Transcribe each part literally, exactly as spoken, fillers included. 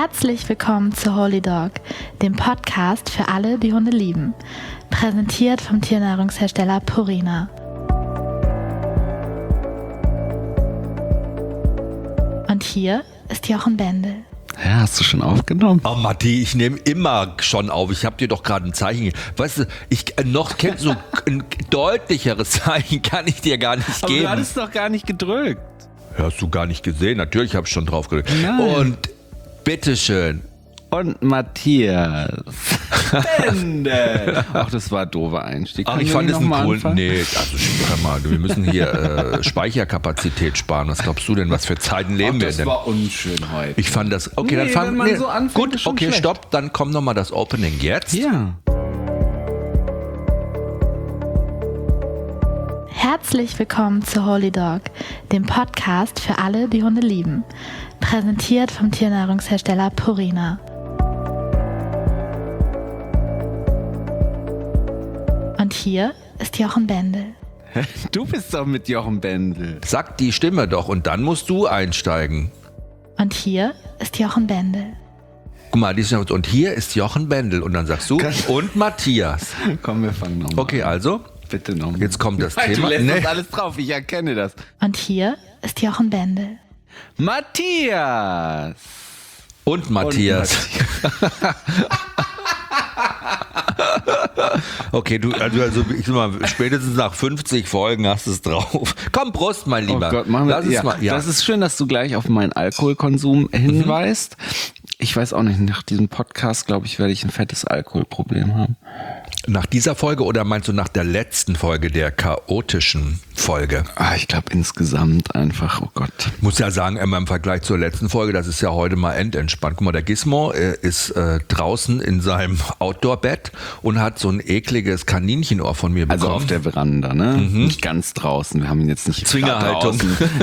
Herzlich willkommen zu Holy Dog, dem Podcast für alle, die Hunde lieben. Präsentiert vom Tiernahrungshersteller Purina. Und hier ist Jochen Bendel. Ja, hast du schon aufgenommen? Oh Matti, ich nehme immer schon auf. Ich habe dir doch gerade ein Zeichen gegeben. Weißt du, ich äh, noch so ein deutlicheres Zeichen kann ich dir gar nicht Aber geben. du hattest doch gar nicht gedrückt. Hast du gar nicht gesehen? Natürlich habe ich schon drauf gedrückt. Nein. Und bitteschön. Und Matthias Bendel. Ach, das war ein doofer Einstieg. Ach, ich fand es einen coolen. Nee, also hör mal, wir müssen hier äh, Speicherkapazität sparen. Was glaubst du denn, was für Zeiten leben Ach, wir das denn? Das war unschön heute. Ich fand das. Okay, nee, dann fangen wir nee, so anfängt, gut. Okay, schlecht. stopp. Dann kommt noch mal das Opening jetzt. Ja. Herzlich willkommen zu Holy Dog, dem Podcast für alle, die Hunde lieben. Präsentiert vom Tiernahrungshersteller Purina. Und hier ist Jochen Bendel. Du bist doch mit Jochen Bendel. Sag die Stimme doch und dann musst du einsteigen. Und hier ist Jochen Bendel. Guck mal, die ist, und hier ist Jochen Bendel und dann sagst du und Matthias. Komm, wir fangen nochmal Okay, also. Bitte nochmal. Jetzt kommt das Nein, Thema. Du lässt Nee. das alles drauf, ich erkenne das. Und hier ist Jochen Bendel. Matthias. Und Matthias. Und Matthias. Okay, du, also, also ich sag mal, spätestens nach fünfzig Folgen hast du es drauf. Komm, Prost, mein Lieber. Oh Gott, machen wir Lass es ja. mal. Ja. Das ist schön, dass du gleich auf meinen Alkoholkonsum hinweist. Ich weiß auch nicht, nach diesem Podcast, glaube ich, werde ich ein fettes Alkoholproblem haben. Nach dieser Folge oder meinst du nach der letzten Folge, der chaotischen Folge? Ah, ich glaube insgesamt einfach, oh Gott. Ich muss ja sagen, immer im Vergleich zur letzten Folge, das ist ja heute mal endentspannt. Guck mal, der Gizmo äh, ist äh, draußen in seinem Outdoor-Bett und hat so ein ekliges Kaninchenohr von mir bekommen. Also auf der Veranda, ne? Mhm. Nicht ganz draußen. Wir haben ihn jetzt nicht Zwingerhaltung.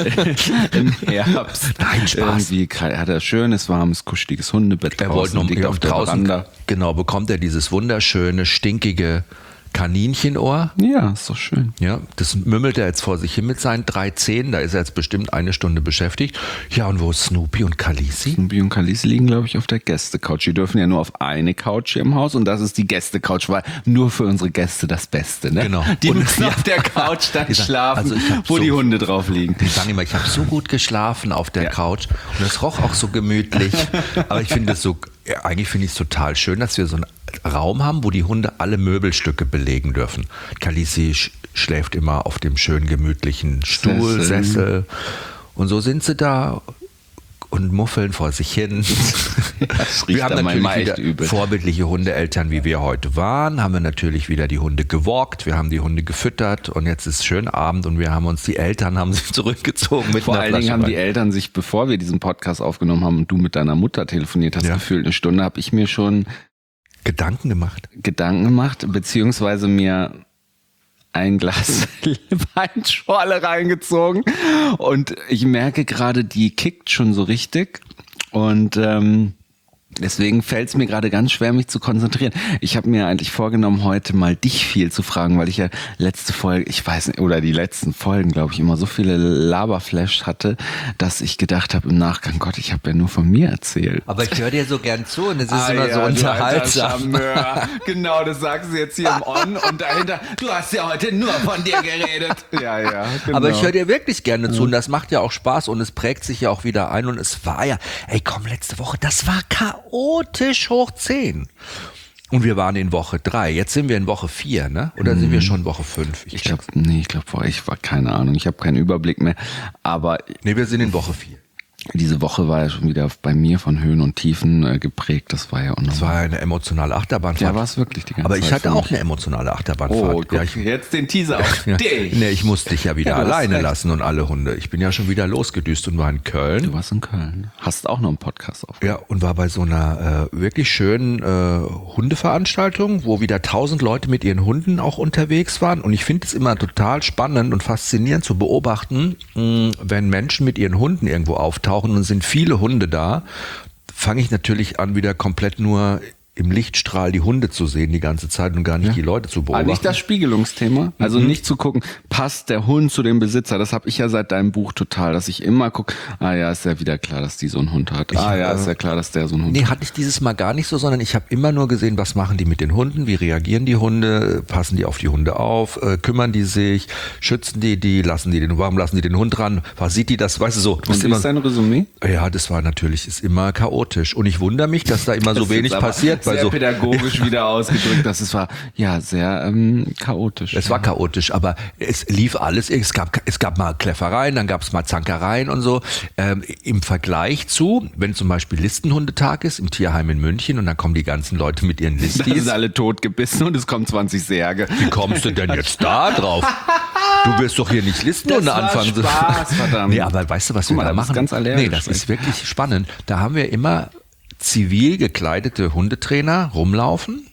im Herbst. Nein, Spaß. Irgendwie hat er schönes, warmes, kuscheliges Hundebett Er draußen, wollte noch liegt auf der draußen, Veranda. genau, bekommt er dieses wunderschöne, stinkige Kaninchenohr. Ja, ist doch schön. Ja, das mümmelt er jetzt vor sich hin mit seinen drei Zähnen. Da ist er jetzt bestimmt eine Stunde beschäftigt. Ja, und wo ist Snoopy und Khaleesi? Snoopy und Khaleesi liegen, glaube ich, auf der Gästecouch. Die dürfen ja nur auf eine Couch hier im Haus und das ist die Gästecouch, weil nur für unsere Gäste das Beste, ne? Genau. Die Und- müssen ja. auf der Couch dann Die sagen, schlafen, also ich hab wo so- die Hunde drauf liegen. Die sagen immer, ich habe so gut geschlafen auf der Ja. Couch und es roch auch so gemütlich. Aber ich finde es so, ja, eigentlich finde ich es total schön, dass wir so einen Raum haben, wo die Hunde alle Möbelstücke belegen dürfen. Khaleesi sch- schläft immer auf dem schön gemütlichen Stuhl, Sessel. Sessel. Und so sind sie da und muffeln vor sich hin. Das riecht Wir haben da natürlich manchmal echt wieder übel. vorbildliche Hundeeltern, wie wir heute waren, haben wir natürlich wieder die Hunde gewalkt, wir haben die Hunde gefüttert und jetzt ist schön Abend und wir haben uns, die Eltern haben sich zurückgezogen mit Vor einer allen Dingen Flasche haben die Wein. Eltern sich, bevor wir diesen Podcast aufgenommen haben und du mit deiner Mutter telefoniert hast, Ja. gefühlt eine Stunde, habe ich mir schon Gedanken gemacht. Gedanken gemacht, beziehungsweise mir ein Glas Weinschorle reingezogen und ich merke gerade, die kickt schon so richtig und ähm, deswegen fällt es mir gerade ganz schwer, mich zu konzentrieren. Ich habe mir eigentlich vorgenommen, heute mal dich viel zu fragen, weil ich ja letzte Folge, ich weiß nicht, oder die letzten Folgen, glaube ich, immer so viele Laberflash hatte, dass ich gedacht habe im Nachgang, Gott, ich habe ja nur von mir erzählt. Aber ich höre dir so gern zu und es ist Ah, immer ja, so du unterhaltsam. alter Charmeur. Genau, das sagen sie jetzt hier im On und dahinter, du hast ja heute nur von dir geredet. Ja, ja, genau. Aber ich höre dir wirklich gerne zu und das macht ja auch Spaß und es prägt sich ja auch wieder ein und es war ja, ey komm, letzte Woche, das war chaotisch hoch zehn. Und wir waren in Woche drei. Jetzt sind wir in Woche vier, ne? Oder sind wir schon Woche fünf? Ich glaube, nee, ich glaube, ich war keine Ahnung, ich habe keinen Überblick mehr. Aber Nee, wir sind in Woche vier. diese Woche war ja schon wieder bei mir von Höhen und Tiefen äh, geprägt. Das war ja unnormal. Das war eine emotionale Achterbahnfahrt. Ja, war es wirklich die ganze Aber ich Zeit hatte für auch mich. eine emotionale Achterbahnfahrt. Oh, guck, ja, ich, jetzt den Teaser auf ja, dich. nee, ich musste dich ja wieder Ja, du hast alleine recht. lassen und alle Hunde. Ich bin ja schon wieder losgedüst und war in Köln. Du warst in Köln. Hast auch noch einen Podcast auf. Ja, und war bei so einer äh, wirklich schönen äh, Hundeveranstaltung, wo wieder tausend Leute mit ihren Hunden auch unterwegs waren. Und ich finde es immer total spannend und faszinierend zu beobachten, mh, wenn Menschen mit ihren Hunden irgendwo auftauchen und es sind viele Hunde da, fange ich natürlich an, wieder komplett nur im Lichtstrahl die Hunde zu sehen die ganze Zeit und gar nicht ja. die Leute zu Ah, beobachten. nicht das Spiegelungsthema, also mhm. nicht zu gucken, passt der Hund zu dem Besitzer, das habe ich ja seit deinem Buch total, dass ich immer gucke, ah ja, ist ja wieder klar, dass die so einen Hund hat, ah ich, ja, äh, ist ja klar, dass der so einen Hund nee, hat. Nee, hatte ich dieses Mal gar nicht so, sondern ich habe immer nur gesehen, was machen die mit den Hunden, wie reagieren die Hunde, passen die auf die Hunde auf, äh, kümmern die sich, schützen die die, lassen die den, warum lassen die den Hund dran, was sieht die das, weißt du so. Und wie ist dein Resümee? Ja, das war natürlich, ist immer chaotisch und ich wundere mich, dass da immer das so wenig passiert. Sehr so pädagogisch wieder ausgedrückt, dass es war ja sehr ähm, chaotisch. Es war chaotisch, aber es lief alles. Es gab, es gab mal Kläffereien, dann gab es mal Zankereien und so. Ähm, im Vergleich zu, wenn zum Beispiel Listenhundetag ist im Tierheim in München und dann kommen die ganzen Leute mit ihren Listis. Da sind alle totgebissen und es kommen zwanzig Särge. Wie kommst du denn jetzt da drauf? Du wirst doch hier nicht Listenhunde anfangen. Spaß, verdammt. Nee, aber weißt du, was Guck wir mal, da das machen? ist ganz allergisch. Nee, das ist wirklich spannend. Da haben wir immer zivil gekleidete Hundetrainer rumlaufen,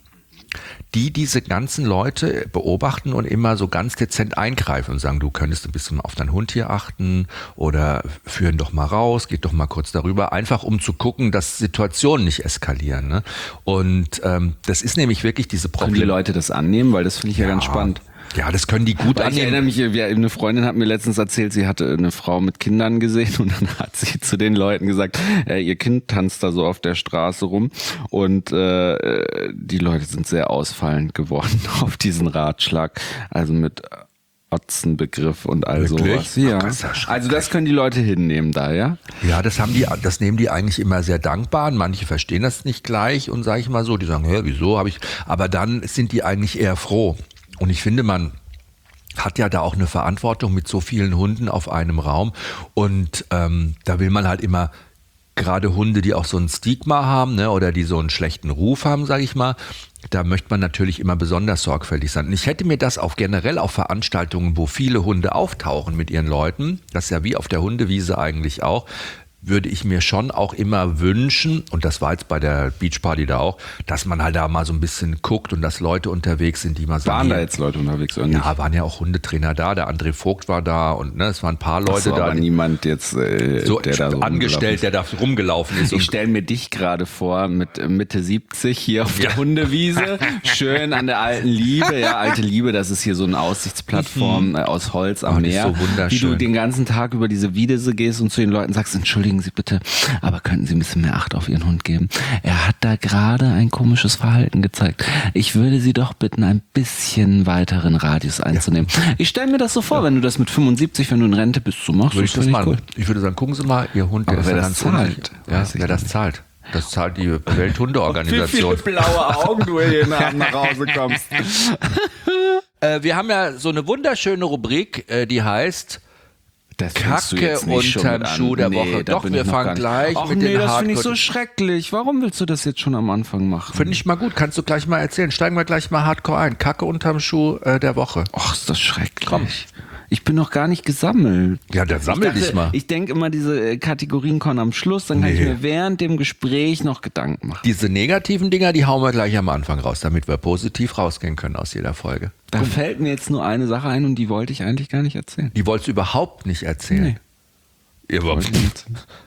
die diese ganzen Leute beobachten und immer so ganz dezent eingreifen und sagen, du könntest ein bisschen auf deinen Hund hier achten oder führen doch mal raus, geht doch mal kurz darüber, einfach um zu gucken, dass Situationen nicht eskalieren. Ne? Und ähm, das ist nämlich wirklich diese Probleme. Können die Leute das annehmen? Weil das finde ich ja, ja ganz spannend. Ja, das können die gut Weil annehmen. Ich erinnere mich, eine Freundin hat mir letztens erzählt, sie hatte eine Frau mit Kindern gesehen und dann hat sie zu den Leuten gesagt, äh, ihr Kind tanzt da so auf der Straße rum und äh, die Leute sind sehr ausfallend geworden auf diesen Ratschlag, also mit Otzenbegriff und all Wirklich? sowas. Ja. Ach, das ist ja also das können die Leute hinnehmen da, ja? Ja, das haben die, das nehmen die eigentlich immer sehr dankbar an. Manche verstehen das nicht gleich und sage ich mal so, die sagen, hä, wieso habe ich, aber dann sind die eigentlich eher froh. Und ich finde, man hat ja da auch eine Verantwortung mit so vielen Hunden auf einem Raum. Und ähm, da will man halt immer, gerade Hunde, die auch so ein Stigma haben, ne, oder die so einen schlechten Ruf haben, sage ich mal, da möchte man natürlich immer besonders sorgfältig sein. Und ich hätte mir das auch generell auf Veranstaltungen, wo viele Hunde auftauchen mit ihren Leuten, das ist ja wie auf der Hundewiese eigentlich auch, würde ich mir schon auch immer wünschen, und das war jetzt bei der Beachparty da auch, dass man halt da mal so ein bisschen guckt und dass Leute unterwegs sind, die mal sagen. Waren da jetzt Leute unterwegs oder nicht? Ja, waren ja auch Hundetrainer da, der André Vogt war da und ne, es waren ein paar Leute so, da. Aber niemand jetzt, äh, so der da so angestellt, der da rumgelaufen ist. Ich stelle mir dich gerade vor mit Mitte siebzig hier auf der ja. Hundewiese, schön an der alten Liebe, ja, alte Liebe, das ist hier so eine Aussichtsplattform äh, aus Holz am oh, Meer, so wunderschön. wie du den ganzen Tag über diese Wiese gehst und zu den Leuten sagst, entschuldigen Sie bitte, aber könnten Sie ein bisschen mehr Acht auf Ihren Hund geben? Er hat da gerade ein komisches Verhalten gezeigt. Ich würde Sie doch bitten, ein bisschen weiteren Radius einzunehmen. Ja. Ich stelle mir das so vor, ja. wenn du das mit fünfundsiebzig, wenn du in Rente bist, so machst. Würde ich das ich machen. Cool. Ich würde sagen, gucken Sie mal, Ihr Hund, der aber ist wer ja das ganz zahlt, ja, wer das nicht. zahlt. Das zahlt die Welthundeorganisation. Wie viele blaue Augen du jeden Abend nach Hause kommst. äh, wir haben ja so eine wunderschöne Rubrik, äh, die heißt Das Kacke unterm Schuh der nee, Woche. Doch, wir fangen gleich Ach, mit nee, den das finde ich Hardcore- so schrecklich. Warum willst du das jetzt schon am Anfang machen? Finde ich mal gut. Kannst du gleich mal erzählen. Steigen wir gleich mal hardcore ein. Kacke unterm Schuh äh, der Woche. Ach, ist das schrecklich. Komm. Ich bin noch gar nicht gesammelt. Ja, dann sammel ich dachte, dich mal. Ich denke immer, diese äh, Kategorien kommen am Schluss, dann kann Nee. ich mir während dem Gespräch noch Gedanken machen. Diese negativen Dinger, die hauen wir gleich am Anfang raus, damit wir positiv rausgehen können aus jeder Folge. Da fällt mir jetzt nur eine Sache ein und die wollte ich eigentlich gar nicht erzählen. Die wolltest du überhaupt nicht erzählen. Nee. Ihr Wollte ich nicht.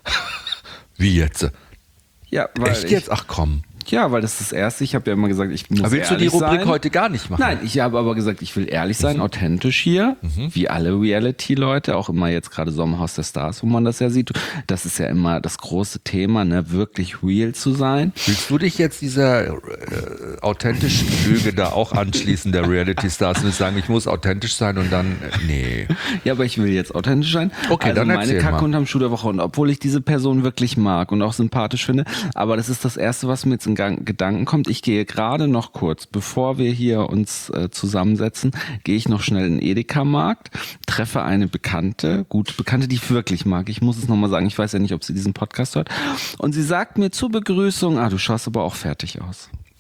Wie jetzt? Ja, weil Echt ich, jetzt? Ach komm. Ja, weil das ist das Erste. Ich habe ja immer gesagt, ich muss Aber willst du die ehrlich Rubrik sein. heute gar nicht machen? Nein, ich habe aber gesagt, ich will ehrlich sein, Mhm. authentisch hier, wie alle Reality-Leute, auch immer jetzt gerade Sommerhaus der Stars, wo man das ja sieht. Das ist ja immer das große Thema, ne, wirklich real zu sein. Willst du dich jetzt dieser äh, authentischen Lüge da auch anschließen, der Reality-Stars, und sagen, ich muss authentisch sein und dann, äh, nee. Ja, aber ich will jetzt authentisch sein. Okay, also dann meine erzähl Kacke mal. unterm Schuh der Woche. Und obwohl ich diese Person wirklich mag und auch sympathisch finde, aber das ist das Erste, was mir jetzt in Gang- Gedanken kommt. Ich gehe gerade noch kurz, bevor wir hier uns äh, zusammensetzen, gehe ich noch schnell in den Edeka-Markt, treffe eine Bekannte, gute Bekannte, die ich wirklich mag. Ich muss es nochmal sagen, ich weiß ja nicht, ob sie diesen Podcast hört. Und sie sagt mir zur Begrüßung, ah, du schaust aber auch fertig aus.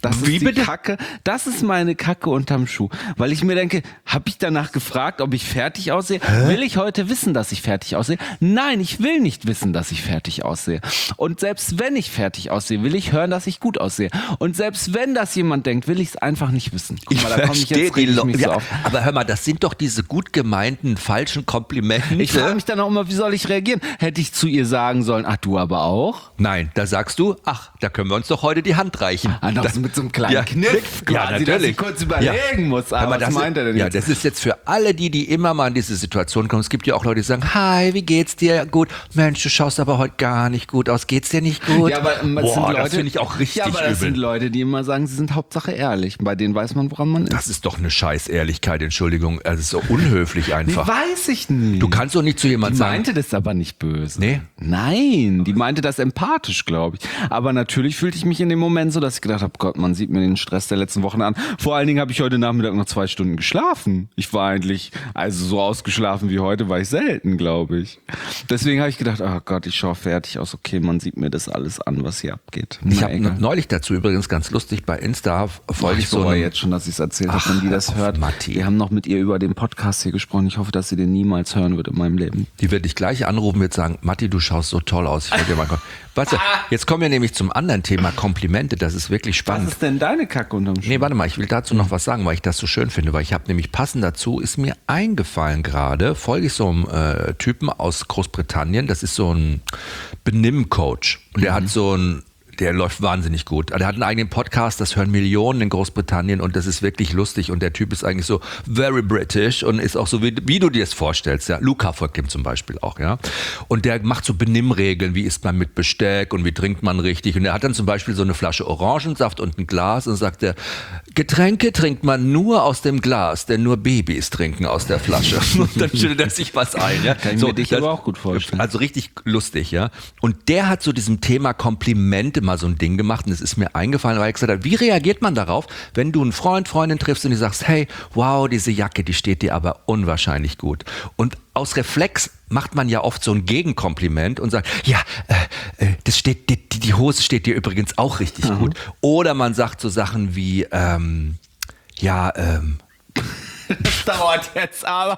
Das Wie ist die bitte? Kacke. Das ist meine Kacke unterm Schuh. Weil ich mir denke, habe ich danach gefragt, ob ich fertig aussehe? Hä? Will ich heute wissen, dass ich fertig aussehe? Nein, ich will nicht wissen, dass ich fertig aussehe. Und selbst wenn ich fertig aussehe, will ich hören, dass ich gut aussehe. Und selbst wenn das jemand denkt, will ich es einfach nicht wissen. Guck mal, da komme ich jetzt die reg ich mich Lo- so ja, auf. aber hör mal, das sind doch diese gut gemeinten falschen Komplimente. Ich frage mich dann auch immer, wie soll ich reagieren? Hätte ich zu ihr sagen sollen, ach du aber auch? Nein, da sagst du, ach, da können wir uns doch heute die Hand reichen. Ah, noch das, so mit so einem kleinen Ja, Kniff ja, quasi, dass natürlich. ich kurz überlegen muss. Ah, Hör mal, was das meint ist, er denn ja, jetzt? das ist jetzt für alle die, die immer mal in diese Situation kommen. Es gibt ja auch Leute, die sagen, hi, wie geht's dir? Gut. Mensch, du schaust aber heute gar nicht gut aus. Geht's dir nicht gut? Ja, aber ähm, es Boah, sind Leute, das finde ich auch richtig Ja, aber das übel. sind Leute, die immer sagen, sie sind Hauptsache ehrlich. Bei denen weiß man, woran man ist. Das ist doch eine Scheiß-Ehrlichkeit, Entschuldigung. Es ist so unhöflich Wie einfach. weiß ich nicht. Du kannst doch nicht zu die jemandem sagen, meinte das aber nicht böse. Nee? Nein, die meinte das empathisch, glaube ich. Aber natürlich fühlte ich mich in dem Moment so, dass ich gedacht habe, Gott, man sieht mir den Stress der letzten Wochen an. Vor allen Dingen habe ich heute Nachmittag noch zwei Stunden geschlafen. Ich war eigentlich, also so ausgeschlafen wie heute war ich selten, glaube ich. Deswegen habe ich gedacht, oh Gott, ich schaue fertig aus. Okay, man sieht mir das alles an, was hier abgeht. ich Na, habe egal. neulich dazu übrigens ganz lustig bei Insta folge Ich ich so bereue einem- jetzt schon, dass ich es erzählt Ach, habe, wenn die hör das auf, hört. Matti. Wir haben noch mit ihr über den Podcast hier gesprochen. Ich hoffe, dass sie den niemals hören wird in meinem Leben. Die wird dich gleich anrufen, wird sagen, Matti, du schaust so toll aus. Ich wollte dir mal kommen. Warte, jetzt kommen wir nämlich zum anderen Thema Komplimente. Das ist wirklich Was spannend. ist denn deine Kacke unterm Schuh? Nee, warte mal, ich will dazu noch was sagen, weil ich das so schön finde, weil ich habe nämlich passend dazu, ist mir eingefallen gerade, folge ich so einem äh, Typen aus Großbritannien, das ist so ein Benimm-Coach und der hat so ein Der läuft wahnsinnig gut. Der hat einen eigenen Podcast, das hören Millionen in Großbritannien und das ist wirklich lustig und der Typ ist eigentlich so very British und ist auch so, wie, wie du dir es vorstellst. Ja. Luca folgt ihm zum Beispiel auch, ja. Und der macht so Benimmregeln, wie isst man mit Besteck und wie trinkt man richtig. Und er hat dann zum Beispiel so eine Flasche Orangensaft und ein Glas und sagt er, Getränke trinkt man nur aus dem Glas, denn nur Babys trinken aus der Flasche. Und dann stellt er sich was ein, ja. Kann ich mir dich aber auch gut vorstellen. Also richtig lustig, ja. Und der hat zu diesem Thema Komplimente mal so ein Ding gemacht und es ist mir eingefallen, weil er gesagt hat, wie reagiert man darauf, wenn du einen Freund, Freundin triffst und du sagst, hey, wow, diese Jacke, die steht dir aber unwahrscheinlich gut. Und aus Reflex macht man ja oft so ein Gegenkompliment und sagt, ja, äh, äh, das steht, die, die Hose steht dir übrigens auch richtig Mhm. gut. Oder man sagt so Sachen wie, ähm, ja, ähm, Das dauert jetzt aber.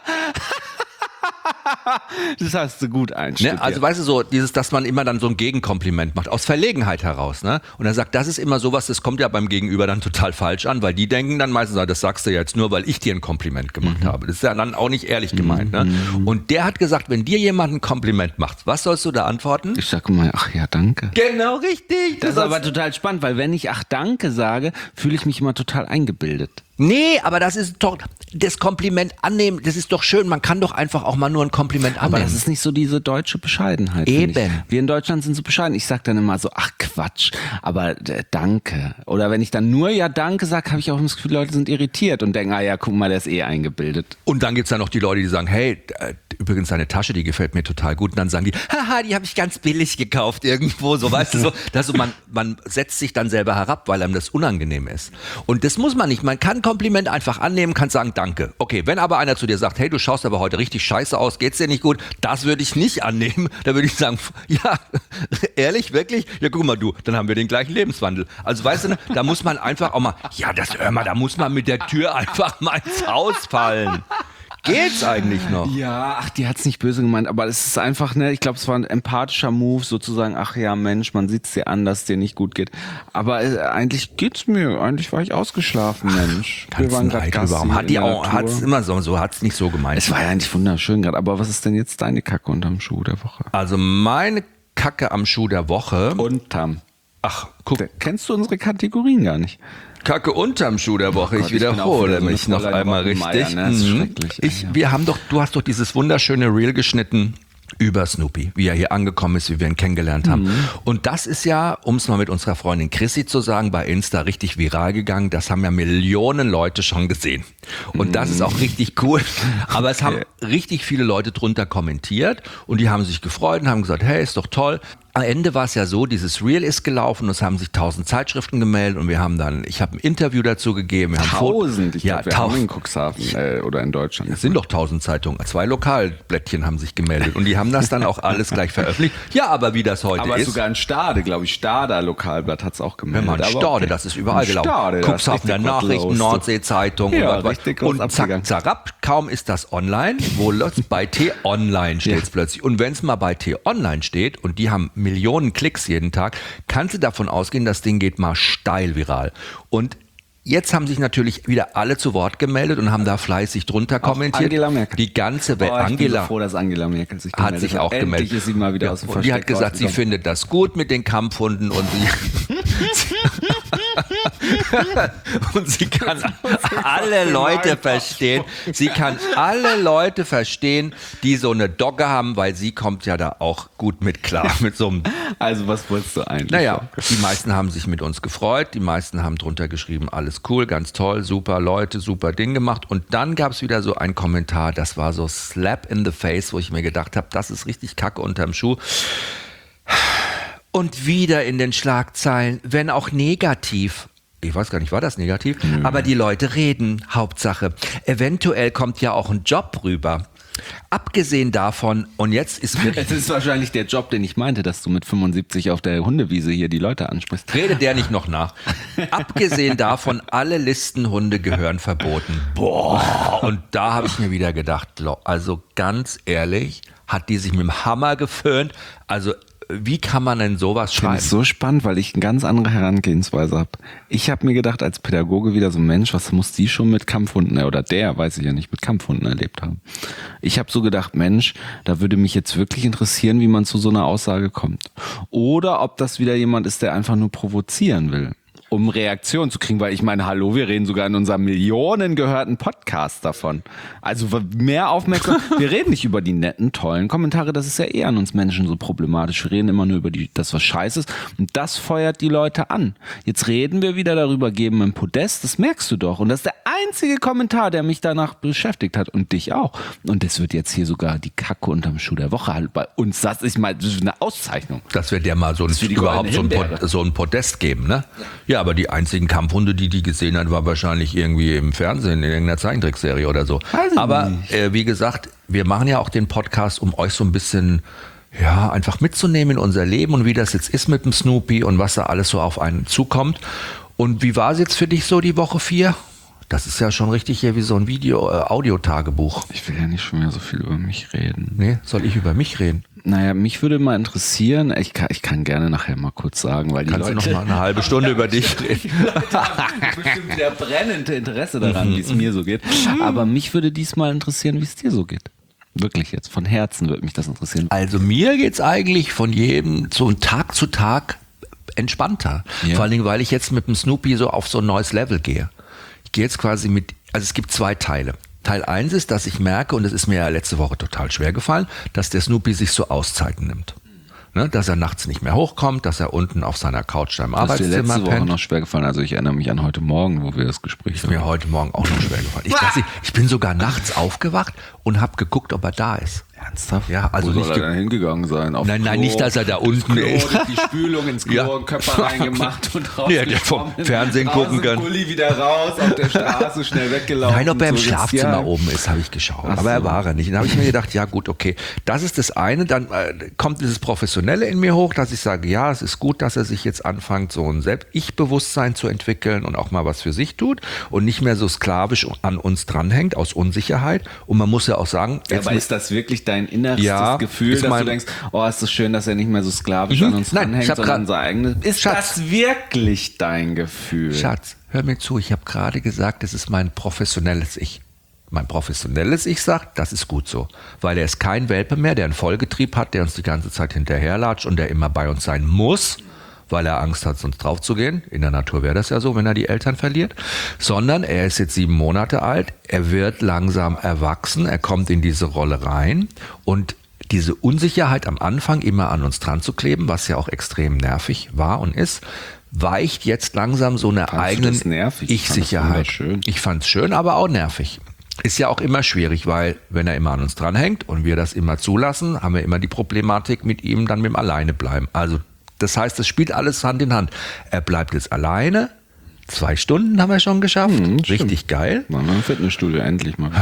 Das hast du gut einstudiert. Ne? Also weißt du so, dieses, dass man immer dann so ein Gegenkompliment macht, aus Verlegenheit heraus, ne? Und er sagt, das ist immer sowas, das kommt ja beim Gegenüber dann total falsch an, weil die denken dann meistens, das sagst du jetzt nur, weil ich dir ein Kompliment gemacht Mhm. habe. Das ist ja dann auch nicht ehrlich gemeint, ne? Und der hat gesagt, wenn dir jemand ein Kompliment macht, was sollst du da antworten? Ich sag mal, ach ja, danke. Genau richtig. Das ist aber total spannend, weil wenn ich ach danke sage, fühle ich mich immer total eingebildet. Nee, aber das ist doch, das Kompliment annehmen, das ist doch schön. Man kann doch einfach auch mal nur ein Kompliment annehmen. Aber das ist nicht so diese deutsche Bescheidenheit. finde Eben. Ich. Wir in Deutschland sind so bescheiden. Ich sag dann immer so, ach Quatsch, aber äh, danke. Oder wenn ich dann nur ja danke sage, habe ich auch das Gefühl, Leute sind irritiert und denken, ah ja, guck mal, der ist eh eingebildet. Und dann gibt's ja noch die Leute, die sagen, hey, äh, übrigens deine Tasche, die gefällt mir total gut. Und dann sagen die, haha, die habe ich ganz billig gekauft irgendwo. So, weißt du, so, dass so man, man setzt sich dann selber herab, weil einem das unangenehm ist. Und das muss man nicht. Man kann Kompliment einfach annehmen, kann sagen, danke. Okay, wenn aber einer zu dir sagt, hey, du schaust aber heute richtig scheiße aus, geht's dir nicht gut? Das würde ich nicht annehmen. Da würde ich sagen, ja, ehrlich, wirklich? Ja, guck mal du, dann haben wir den gleichen Lebenswandel. Also weißt du, da muss man einfach auch mal, ja, das hör mal, da muss man mit der Tür einfach mal ins Haus fallen. Geht's eigentlich noch? Ja, ach, die hat's nicht böse gemeint, aber es ist einfach, ne, ich glaube, es war ein empathischer Move, sozusagen, ach ja, Mensch, man sieht's dir an, dass es dir nicht gut geht. Aber äh, eigentlich geht's mir, eigentlich war ich ausgeschlafen, Mensch. Wir waren grad Gassi Warum hat die in der auch, hat's Natur. immer so, so hat's nicht so gemeint. Es war ja eigentlich wunderschön gerade, aber was ist denn jetzt deine Kacke unterm Schuh der Woche? Also meine Kacke am Schuh der Woche. Unterm. Ach, guck, Da kennst du unsere Kategorien gar nicht. Kacke unterm Schuh der Woche. Oh Gott, ich ich bin auch wiederhole wieder so eine mich noch Fräulein einmal Rottenmeier, richtig. ne? Das ist Mhm. schrecklich. Ich, Ja. wir haben doch, du hast doch dieses wunderschöne Reel geschnitten über Snoopy, wie er hier angekommen ist, wie wir ihn kennengelernt haben. Mhm. Und das ist ja, um es mal mit unserer Freundin Chrissy zu sagen, bei Insta richtig viral gegangen. Das haben ja Millionen Leute schon gesehen. Und das ist auch richtig cool. Aber es haben richtig viele Leute drunter kommentiert und die haben sich gefreut und haben gesagt, hey, ist doch toll. am Ende war es ja so, dieses Reel ist gelaufen, es haben sich tausend Zeitschriften gemeldet und wir haben dann, ich habe ein Interview dazu gegeben. Wir haben Tausend? Ich ja, glaube, wir haben in Cuxhaven äh, oder in Deutschland. Es sind doch tausend Zeitungen. Zwei Lokalblättchen haben sich gemeldet und die haben das dann auch alles gleich veröffentlicht. Ja, aber wie das heute aber ist. sogar ein Stade, glaube ich, Stader Lokalblatt hat es auch gemeldet. Wenn man aber Stade, okay. das ist überall gelaufen. Stade, Cuxhavener Nachrichten, Nordsee-Zeitung ja, und, was richtig und groß zack, abgegangen. zack, kaum ist das online, wo bei T-Online steht es Ja. plötzlich. Und wenn es mal bei T-Online steht und die haben Millionen Klicks jeden Tag, kannst du davon ausgehen, das Ding geht mal steil viral. Und jetzt haben sich natürlich wieder alle zu Wort gemeldet und haben da fleißig drunter kommentiert. Angela Merkel. Die ganze Welt. Oh, ich bin Angela so froh, dass Angela Merkel sich hat gemeldet sich auch Endlich gemeldet. ist sie mal wieder Ja, aus dem und die hat Versteck gesagt, sie rausgekommen. findet das gut mit den Kampfhunden und sie, und sie kann alle Leute verstehen. Sie kann alle Leute verstehen, die so eine Dogge haben, weil sie kommt ja da auch gut mit klar mit so einem. Also was wolltest du eigentlich? Naja, die meisten haben sich mit uns gefreut, die meisten haben drunter geschrieben, alles cool, ganz toll, super Leute, super Ding gemacht. Und dann gab es wieder so einen Kommentar, das war so Slap in the Face, wo ich mir gedacht habe, das ist richtig Kacke unterm Schuh. Und wieder in den Schlagzeilen, wenn auch negativ. Ich weiß gar nicht, war das negativ? Mhm. Aber die Leute reden, Hauptsache. Eventuell kommt ja auch ein Job rüber. Abgesehen davon, und jetzt ist mir... Es ist wahrscheinlich der Job, den ich meinte, dass du mit fünfundsiebzig auf der Hundewiese hier die Leute ansprichst. Rede der nicht noch nach. Abgesehen davon, alle Listenhunde gehören verboten. Boah. Und da habe ich mir wieder gedacht, also ganz ehrlich, hat die sich mit dem Hammer geföhnt? Also wie kann man denn sowas schreiben? Das ist so spannend, weil ich eine ganz andere Herangehensweise habe. Ich habe mir gedacht, als Pädagoge wieder so, Mensch, was muss die schon mit Kampfhunden, oder der, weiß ich ja nicht, mit Kampfhunden erlebt haben. Ich habe so gedacht, Mensch, da würde mich jetzt wirklich interessieren, wie man zu so einer Aussage kommt. Oder ob das wieder jemand ist, der einfach nur provozieren will, um Reaktionen zu kriegen, weil ich meine, hallo, wir reden sogar in unserem Millionen gehörten Podcast davon. Also mehr Aufmerksamkeit. Wir reden nicht über die netten, tollen Kommentare, das ist ja eher an uns Menschen so problematisch. Wir reden immer nur über die, das, was scheiße ist, und das feuert die Leute an. Jetzt reden wir wieder darüber, geben ein Podest, das merkst du doch. Und das ist der einzige Kommentar, der mich danach beschäftigt hat, und dich auch. Und das wird jetzt hier sogar die Kacke unterm Schuh der Woche halt bei uns. Das ist mal eine Auszeichnung. Dass wir der mal so ein, überhaupt so ein, Pod, so ein Podest geben, ne? Ja. ja, aber die einzigen Kampfhunde, die die gesehen hat, war wahrscheinlich irgendwie im Fernsehen, in irgendeiner Zeichentrickserie oder so. Weiß aber äh, wie gesagt, wir machen ja auch den Podcast, um euch so ein bisschen, ja, einfach mitzunehmen in unser Leben und wie das jetzt ist mit dem Snoopy und was da alles so auf einen zukommt. Und wie war es jetzt für dich so die Woche vier? Das ist ja schon richtig hier wie so ein Video, äh, Audio-Tagebuch. Ich will ja nicht schon mehr so viel über mich reden. Nee, soll ich über mich reden? Naja, mich würde mal interessieren, ich kann, ich kann gerne nachher mal kurz sagen, weil die Kannst Leute... du noch mal eine halbe Stunde über dich reden? Die Leute haben bestimmt wieder brennende Interesse daran, wie es mir so geht. Aber mich würde diesmal interessieren, wie es dir so geht. Wirklich jetzt, von Herzen würde mich das interessieren. Also mir geht's eigentlich von jedem so Tag zu Tag entspannter. Ja. Vor allen Dingen, weil ich jetzt mit dem Snoopy so auf so ein neues Level gehe. Ich gehe jetzt quasi mit, also es gibt zwei Teile. Teil eins ist, dass ich merke, und es ist mir ja letzte Woche total schwer gefallen, dass der Snoopy sich so Auszeiten nimmt. Ne, dass er nachts nicht mehr hochkommt, dass er unten auf seiner Couch da im Das ist dir Arbeitszimmer letzte Woche pennt. noch schwer gefallen. Also ich erinnere mich an heute Morgen, wo wir das Gespräch Ist mir heute Morgen auch noch schwer gefallen. Ich, dachte, ich bin sogar nachts aufgewacht und habe geguckt, ob er da ist. Ernsthaft? Ja, also Wo nicht soll er ge- dann hingegangen sein? Auf Nein, nein, Klo, nicht, dass er da unten Klo, ist. Die Spülung ins Klo, Ja. Köpfer reingemacht und raus. Ja, der vom Fernsehen gucken kann. Pulli wieder raus, auf der Straße schnell weggelaufen. Nein, ob er im so, jetzt, Schlafzimmer ja. oben ist, habe ich geschaut. Ach Aber er so. war er nicht. Und dann habe ich mir gedacht, ja gut, okay, das ist das eine. Dann äh, kommt dieses Professionelle in mir hoch, dass ich sage, ja, es ist gut, dass er sich jetzt anfängt, so ein Selbst-Ich-Bewusstsein zu entwickeln und auch mal was für sich tut und nicht mehr so sklavisch an uns dranhängt, aus Unsicherheit. Und man muss ja auch sagen, Ja, jetzt aber mit- ist das wirklich dein innerstes Ja, Gefühl, ist dass mein- du denkst, oh, ist das schön, dass er nicht mehr so sklavisch Mhm. an uns Nein, dranhängt, ich hab sondern grad- sein eigenes. Ist Schatz. das wirklich dein Gefühl? Schatz, hör mir zu, ich habe gerade gesagt, das ist mein professionelles Ich. Mein professionelles Ich sagt, das ist gut so, weil er ist kein Welpe mehr, der einen Vollgetrieb hat, der uns die ganze Zeit hinterherlatscht und der immer bei uns sein muss, weil er Angst hat, sonst draufzugehen. In der Natur wäre das ja so, wenn er die Eltern verliert. Sondern er ist jetzt sieben Monate alt, er wird langsam erwachsen, er kommt in diese Rolle rein und diese Unsicherheit am Anfang immer an uns dran zu kleben, was ja auch extrem nervig war und ist, weicht jetzt langsam so eine Fandst du eigenen das nervig? Ich fand das Ich-Sicherheit. wunderschön. Ich fand es schön, aber auch nervig. Ist ja auch immer schwierig, weil wenn er immer an uns dranhängt und wir das immer zulassen, haben wir immer die Problematik mit ihm dann mit dem Alleine bleiben. Also das heißt, es spielt alles Hand in Hand. Er bleibt jetzt alleine. Zwei Stunden haben wir schon geschafft. Mhm, Richtig stimmt. geil. War noch im Fitnessstudio, endlich mal.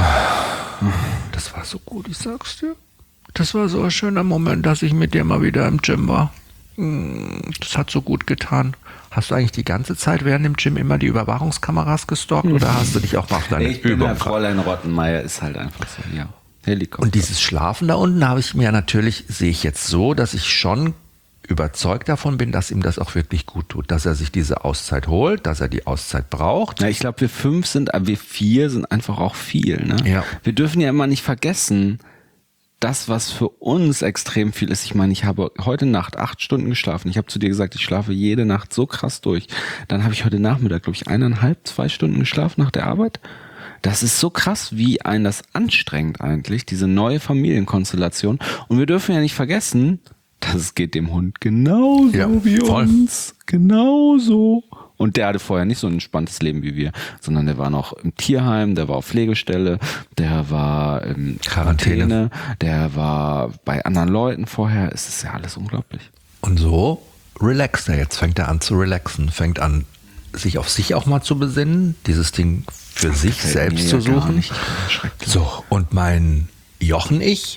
Das war so gut, ich sag's dir. Das war so ein schöner Moment, dass ich mit dir mal wieder im Gym war. Das hat so gut getan. Hast du eigentlich die ganze Zeit während dem Gym immer die Überwachungskameras gestalkt oder hast du dich auch mal auf deine Ich bin Übung der Fräulein Rottenmeier, ist halt einfach so, ja. Helikopter. Und dieses Schlafen da unten habe ich mir natürlich, sehe ich jetzt so, dass ich schon überzeugt davon bin, dass ihm das auch wirklich gut tut, dass er sich diese Auszeit holt, dass er die Auszeit braucht. Ja, ich glaube, wir fünf sind, aber wir vier sind einfach auch viel. Ne? Ja. Wir dürfen ja immer nicht vergessen, das, was für uns extrem viel ist. Ich meine, ich habe heute Nacht acht Stunden geschlafen. Ich habe zu dir gesagt, ich schlafe jede Nacht so krass durch. Dann habe ich heute Nachmittag, glaube ich, eineinhalb, zwei Stunden geschlafen nach der Arbeit. Das ist so krass, wie einen das anstrengt eigentlich, diese neue Familienkonstellation. Und wir dürfen ja nicht vergessen, das geht dem Hund genauso Ja, wie voll. uns. Genauso. Und der hatte vorher nicht so ein entspanntes Leben wie wir, sondern der war noch im Tierheim, der war auf Pflegestelle, der war in Quarantäne, der war bei anderen Leuten vorher. Es ist ja alles unglaublich. Und so relaxt er jetzt, fängt er an zu relaxen, fängt an, sich auf sich auch mal zu besinnen, dieses Ding für Das sich gefällt selbst mir zu ja gar suchen. nicht. Ich bin schrecklich. So, und mein Jochen-Ich,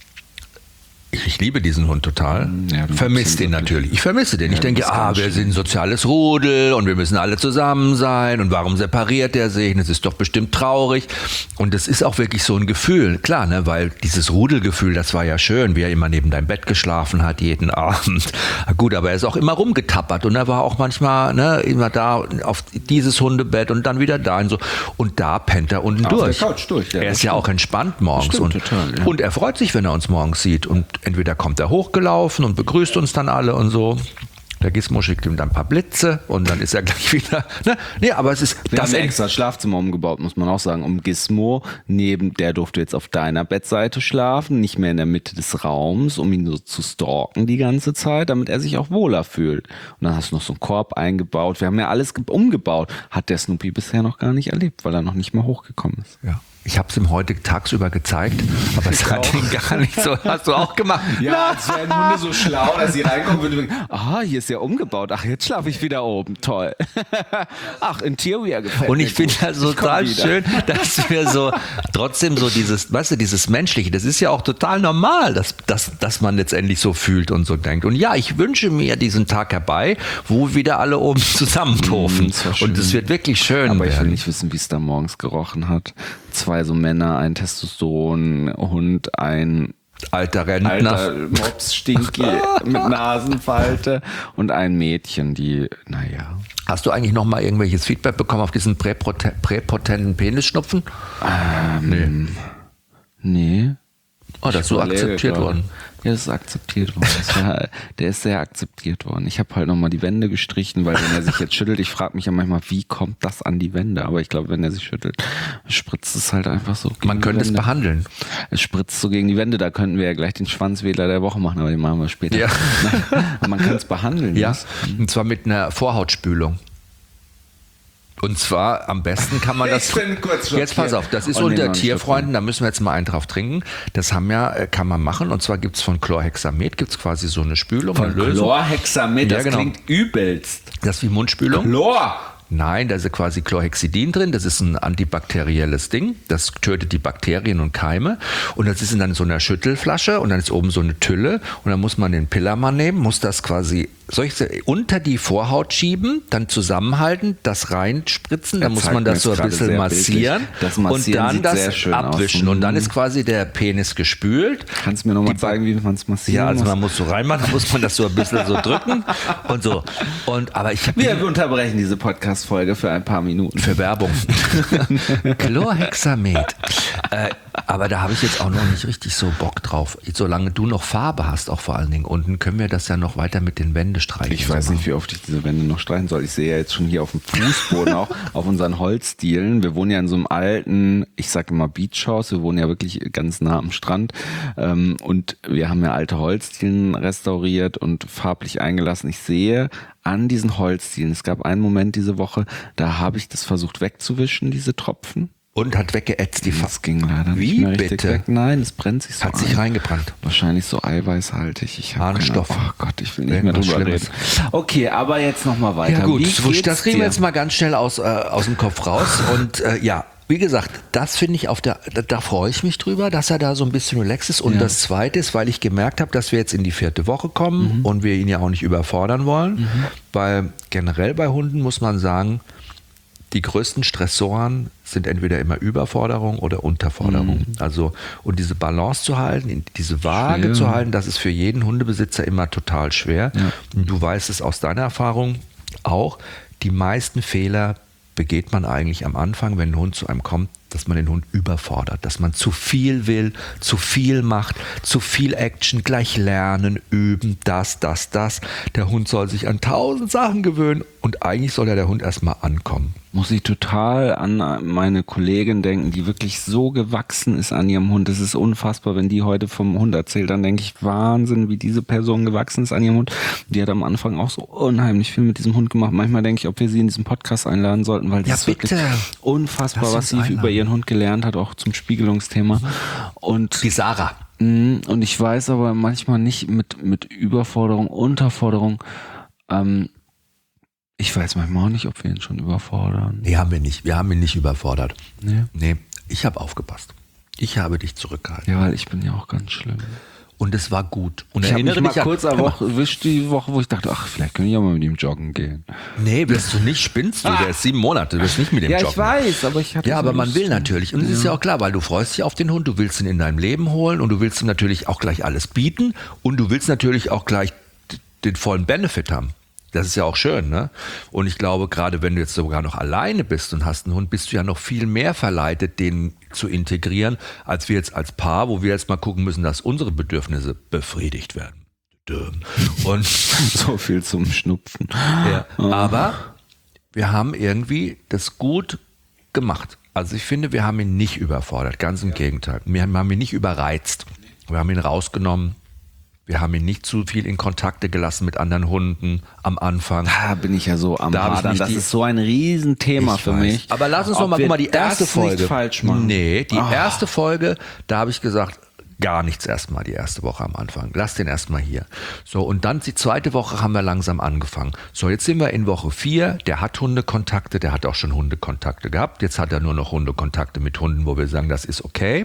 ich, ich liebe diesen Hund total, Ja, du vermisse liebst ihn den wirklich. natürlich. Ich vermisse den. Ja, ich du denke, bist ah, ganz wir schlimm. sind ein soziales Rudel und wir müssen alle zusammen sein und warum separiert der sich? Und es ist doch bestimmt traurig. Und es ist auch wirklich so ein Gefühl, klar, ne, weil dieses Rudelgefühl, das war ja schön, wie er immer neben deinem Bett geschlafen hat jeden Abend. Gut, aber er ist auch immer rumgetappert und er war auch manchmal ne, immer da auf dieses Hundebett und dann wieder da und so. Und da pennt er unten Auf durch. der Couch durch, ja, er das ist ja stimmt. auch entspannt morgens. Stimmt, und, total, ja. und er freut sich, wenn er uns morgens sieht. Und entweder kommt er hochgelaufen und begrüßt uns dann alle und so. Der Gizmo schickt ihm dann ein paar Blitze und dann ist er gleich wieder. Ne? Nee, aber es ist Wir das haben extra Schlafzimmer umgebaut, muss man auch sagen, um Gizmo. Neben der durfte jetzt auf deiner Bettseite schlafen, nicht mehr in der Mitte des Raums, um ihn so zu stalken die ganze Zeit, damit er sich auch wohler fühlt. Und dann hast du noch so einen Korb eingebaut. Wir haben ja alles ge- umgebaut. Hat der Snoopy bisher noch gar nicht erlebt, weil er noch nicht mal hochgekommen ist. Ja. Ich habe es ihm heute tagsüber gezeigt, aber es hat ihn gar nicht so. Hast du auch gemacht? Ja, als wären Hunde so schlau, dass sie reinkommen würden und denken, ah, hier ist ja umgebaut. Ach, jetzt schlafe ich wieder oben. Toll. Ach, Interior gefällt Und mir ich finde gut. das Ich komm total wieder. schön, dass wir so trotzdem so dieses, weißt du, dieses Menschliche, das ist ja auch total normal, dass, dass, dass man letztendlich so fühlt und so denkt. Und ja, ich wünsche mir diesen Tag herbei, wo wieder alle oben zusammentofen. Mm, das war schön. Und es wird wirklich schön Aber ich will werden. nicht wissen, wie es da morgens gerochen hat. Zwei so Männer, ein Testosteron-Hund, ein Alter Rentner. alter Mops-Stinky mit Nasenfalte und ein Mädchen, die, naja. Hast du eigentlich noch mal irgendwelches Feedback bekommen auf diesen präpoten- präpotenten Penisschnupfen? Ähm, nee. Oh, das ist so überlege akzeptiert gerade. worden. Ja, das ist akzeptiert worden. Das war, der ist sehr akzeptiert worden. Ich habe halt nochmal die Wände gestrichen, weil wenn er sich jetzt schüttelt, ich frage mich ja manchmal, wie kommt das an die Wände? Aber ich glaube, wenn er sich schüttelt, spritzt es halt einfach so. gegen Man die könnte es Wände. behandeln. Es spritzt so gegen die Wände, da könnten wir ja gleich den Schwanzwedler der Woche machen, aber den machen wir später. Ja. Aber man kann es behandeln. Ja, Jens. und zwar mit einer Vorhautspülung. Und zwar am besten kann man das. Ich bin kurz Jetzt pass schockiert. auf, das ist Oh, nee, noch unter einen Tierfreunden, da müssen wir jetzt mal einen drauf trinken. Das haben ja, äh, kann man machen. Und zwar gibt es von Chlorhexamet, gibt es quasi so eine Spülung. Von eine Lösung. Chlorhexamet, Ja, das genau. klingt übelst. Das ist wie Mundspülung. Chlor! Nein, da ist ja quasi Chlorhexidin drin. Das ist ein antibakterielles Ding. Das tötet die Bakterien und Keime. Und das ist in dann so einer Schüttelflasche und dann ist oben so eine Tülle. Und dann muss man den Pillermann nehmen, muss das quasi soll ich sagen, unter die Vorhaut schieben, dann zusammenhalten, das reinspritzen, dann Er muss zeigt man mir das so jetzt ein gerade bisschen sehr massieren, bildlich. Das und Massieren dann sieht das sehr schön aus. abwischen. Und dann Mhm. ist quasi der Penis gespült. Kannst du mir nochmal Die Bak- zeigen, wie man es massieren Ja, also muss? man muss so reinmachen, dann muss man das so ein bisschen so drücken und so. Und, aber ich habe Wir unterbrechen diese Podcast-Folge für ein paar Minuten. für Werbung. Chlorhexamet. Äh, aber da habe ich jetzt auch noch nicht richtig so Bock drauf. Solange du noch Farbe hast, auch vor allen Dingen unten, können wir das ja noch weiter mit den Wänden streichen. Ich weiß nicht, wie oft ich diese Wände noch streichen soll. Ich sehe ja jetzt schon hier auf dem Fußboden auch, auf unseren Holzdielen. Wir wohnen ja in so einem alten, ich sage immer Beachhaus, wir wohnen ja wirklich ganz nah am Strand. Ähm, und wir haben ja alte Holzdielen restauriert und farblich eingelassen. Ich sehe an diesen Holzdielen, es gab einen Moment diese Woche, da habe ich das versucht wegzuwischen, diese Tropfen. Und hat weggeätzt die Fa- Das ging leider Wie nicht mehr richtig bitte? weg. Nein, es brennt sich so Hat ein. sich reingebrannt. Wahrscheinlich so eiweißhaltig. Ich hab Harnstoff. keine- Oh Gott, ich will nicht Irgendwas mehr drüber Schlimmes. reden. Okay, aber jetzt nochmal weiter. Ja gut, Wie das geht's kriegen wir dir? jetzt mal ganz schnell aus, äh, aus dem Kopf raus. Und äh, ja, wie gesagt, das finde ich auf der, da, da freue ich mich drüber, dass er da so ein bisschen relaxed ist. Und Ja. das Zweite ist, weil ich gemerkt habe, dass wir jetzt in die vierte Woche kommen Mhm. und wir ihn ja auch nicht überfordern wollen. Mhm. Weil generell bei Hunden muss man sagen, die größten Stressoren sind entweder immer Überforderung oder Unterforderung. Mhm. Also, und diese Balance zu halten, diese Waage Schwer. zu halten, das ist für jeden Hundebesitzer immer total schwer. Ja. Und du weißt es aus deiner Erfahrung auch, die meisten Fehler begeht man eigentlich am Anfang, wenn ein Hund zu einem kommt, dass man den Hund überfordert, dass man zu viel will, zu viel macht, zu viel Action, gleich lernen, üben, das, das, das. Der Hund soll sich an tausend Sachen gewöhnen und eigentlich soll ja der Hund erstmal ankommen. Muss ich total an meine Kollegin denken, die wirklich so gewachsen ist an ihrem Hund. Das ist unfassbar, wenn die heute vom Hund erzählt, dann denke ich, Wahnsinn, wie diese Person gewachsen ist an ihrem Hund. Die hat am Anfang auch so unheimlich viel mit diesem Hund gemacht. Manchmal denke ich, ob wir sie in diesen Podcast einladen sollten, weil das Ja, ist wirklich bitte. unfassbar, Lass was uns sie einladen. über ihren Hund gelernt hat, auch zum Spiegelungsthema. Und Die Sarah. Mm, Und ich weiß aber manchmal nicht mit, mit Überforderung, Unterforderung. Ähm, ich weiß manchmal auch nicht, ob wir ihn schon überfordern. Nee, haben wir nicht. Wir haben ihn nicht überfordert. Nee. Nee, ich habe aufgepasst. Ich habe dich zurückgehalten. Ja, weil ich bin ja auch ganz schlimm. Und es war gut. Und Ich habe mich erinnere mal dich an- kurz eine Woche erwischt, die Woche, wo ich dachte, ach, vielleicht können ich auch mal mit ihm joggen gehen. Nee, wirst du nicht, spinnst du. Der ist sieben Monate, du wirst nicht mit dem Ja, joggen. ich weiß, aber ich hatte Ja, so aber man Lust. will natürlich. Und es ist ja auch klar, weil du freust dich auf den Hund, du willst ihn in dein Leben holen und du willst ihm natürlich auch gleich alles bieten und du willst natürlich auch gleich d- den vollen Benefit haben. Das ist ja auch schön, ne? Und ich glaube, gerade wenn du jetzt sogar noch alleine bist und hast einen Hund, bist du ja noch viel mehr verleitet, den zu integrieren, als wir jetzt als Paar, wo wir jetzt mal gucken müssen, dass unsere Bedürfnisse befriedigt werden. Und So viel zum Schnupfen. ja. Aber wir haben irgendwie das gut gemacht. Also ich finde, wir haben ihn nicht überfordert, ganz im Gegenteil. Wir haben ihn nicht überreizt. Wir haben ihn rausgenommen. Wir haben ihn nicht zu viel in Kontakte gelassen mit anderen Hunden am Anfang. Da bin ich ja so am Da hab ich Hadern. mich Das die- ist so ein Riesenthema Ich für weiß. mich. Aber lass uns doch Ob mal, wir guck mal, die erste das Folge. nicht falsch machen. Nee, die Ah. erste Folge, da habe ich gesagt, gar nichts erstmal, die erste Woche am Anfang. Lass den erstmal hier. So, und dann die zweite Woche haben wir langsam angefangen. So, jetzt sind wir in Woche vier. Der hat Hundekontakte, der hat auch schon Hundekontakte gehabt. Jetzt hat er nur noch Hundekontakte mit Hunden, wo wir sagen, das ist okay.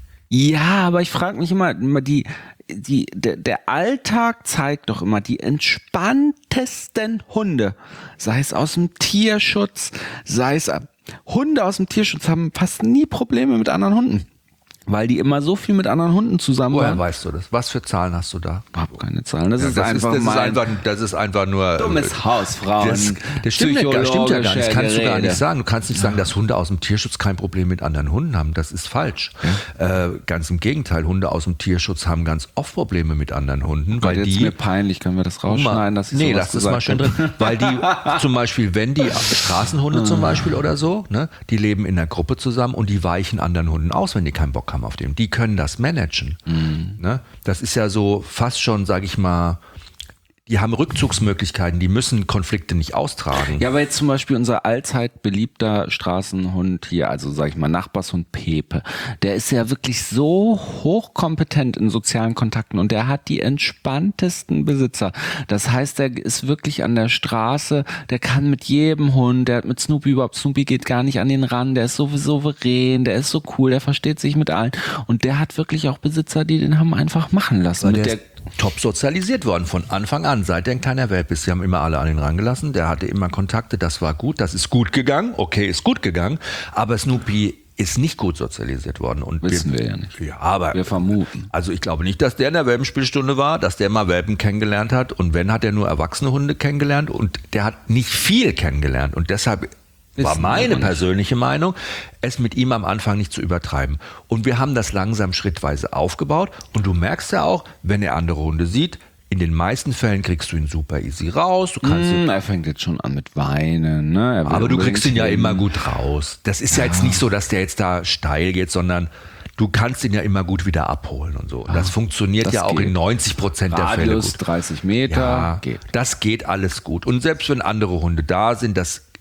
Ja, aber ich frage mich immer, immer die, die, der, der Alltag zeigt doch immer die entspanntesten Hunde. Sei es aus dem Tierschutz, sei es Hunde aus dem Tierschutz haben fast nie Probleme mit anderen Hunden. Weil die immer so viel mit anderen Hunden zusammen Woher waren. weißt du das? Was für Zahlen hast du da? Ich habe keine Zahlen. Das Ja, ist einfach das, ist mein einfach, das ist einfach nur dummes Hausfrauen. Das, das stimmt, nicht, das stimmt ja gar nicht. Das kannst du gar Gerede. nicht sagen. Du kannst nicht sagen, dass Hunde aus dem Tierschutz kein Problem mit anderen Hunden haben. Das ist falsch. Ja. Äh, ganz im Gegenteil. Hunde aus dem Tierschutz haben ganz oft Probleme mit anderen Hunden, weil Weil jetzt die mir peinlich, können wir das rausschneiden, dass ich nee, sowas das ist mal gesagt schön habe. drin. Weil die zum Beispiel, wenn die Straßenhunde zum Beispiel oder so, ne, die leben in einer Gruppe zusammen und die weichen anderen Hunden aus, wenn die keinen Bock haben auf den. Die können das managen. Mhm. Ne? Das ist ja so fast schon, sag ich mal, die haben Rückzugsmöglichkeiten, die müssen Konflikte nicht austragen. Ja, aber jetzt zum Beispiel unser allzeit beliebter Straßenhund hier, also sag ich mal Nachbarshund Pepe, der ist ja wirklich so hochkompetent in sozialen Kontakten und der hat die entspanntesten Besitzer. Das heißt, der ist wirklich an der Straße, der kann mit jedem Hund, der hat mit Snoopy überhaupt, Snoopy geht gar nicht an den ran, der ist so souverän, der ist so cool, der versteht sich mit allen und der hat wirklich auch Besitzer, die den haben einfach machen lassen. Weil Mit der der ist top sozialisiert worden von Anfang an, seit er ein kleiner Welp ist. Sie haben immer alle an ihn rangelassen, der hatte immer Kontakte, das war gut, das ist gut gegangen, okay, ist gut gegangen, aber Snoopy ist nicht gut sozialisiert worden. Und Wissen wir ja nicht. Ja, aber Wir vermuten. Also ich glaube nicht, dass der in der Welpenspielstunde war, dass der mal Welpen kennengelernt hat und wenn, hat er nur erwachsene Hunde kennengelernt und der hat nicht viel kennengelernt und deshalb war Wissen meine wir nicht. persönliche Meinung, es mit ihm am Anfang nicht zu übertreiben. Und wir haben das langsam schrittweise aufgebaut und du merkst ja auch, wenn er andere Hunde sieht, in den meisten Fällen kriegst du ihn super easy raus. Du kannst ihn, Hm, er fängt jetzt schon an mit Weinen. Ne? Er will aber du unbedingt kriegst ihn ja hin. immer gut raus. Das ist ja. jetzt nicht so, dass der jetzt da steil geht, sondern du kannst ihn ja immer gut wieder abholen und so. Das funktioniert das ja auch geht. in neunzig Prozent der Fälle Radius gut. dreißig Meter. Ja, Geht. das geht alles gut. Und selbst wenn andere Hunde da sind, das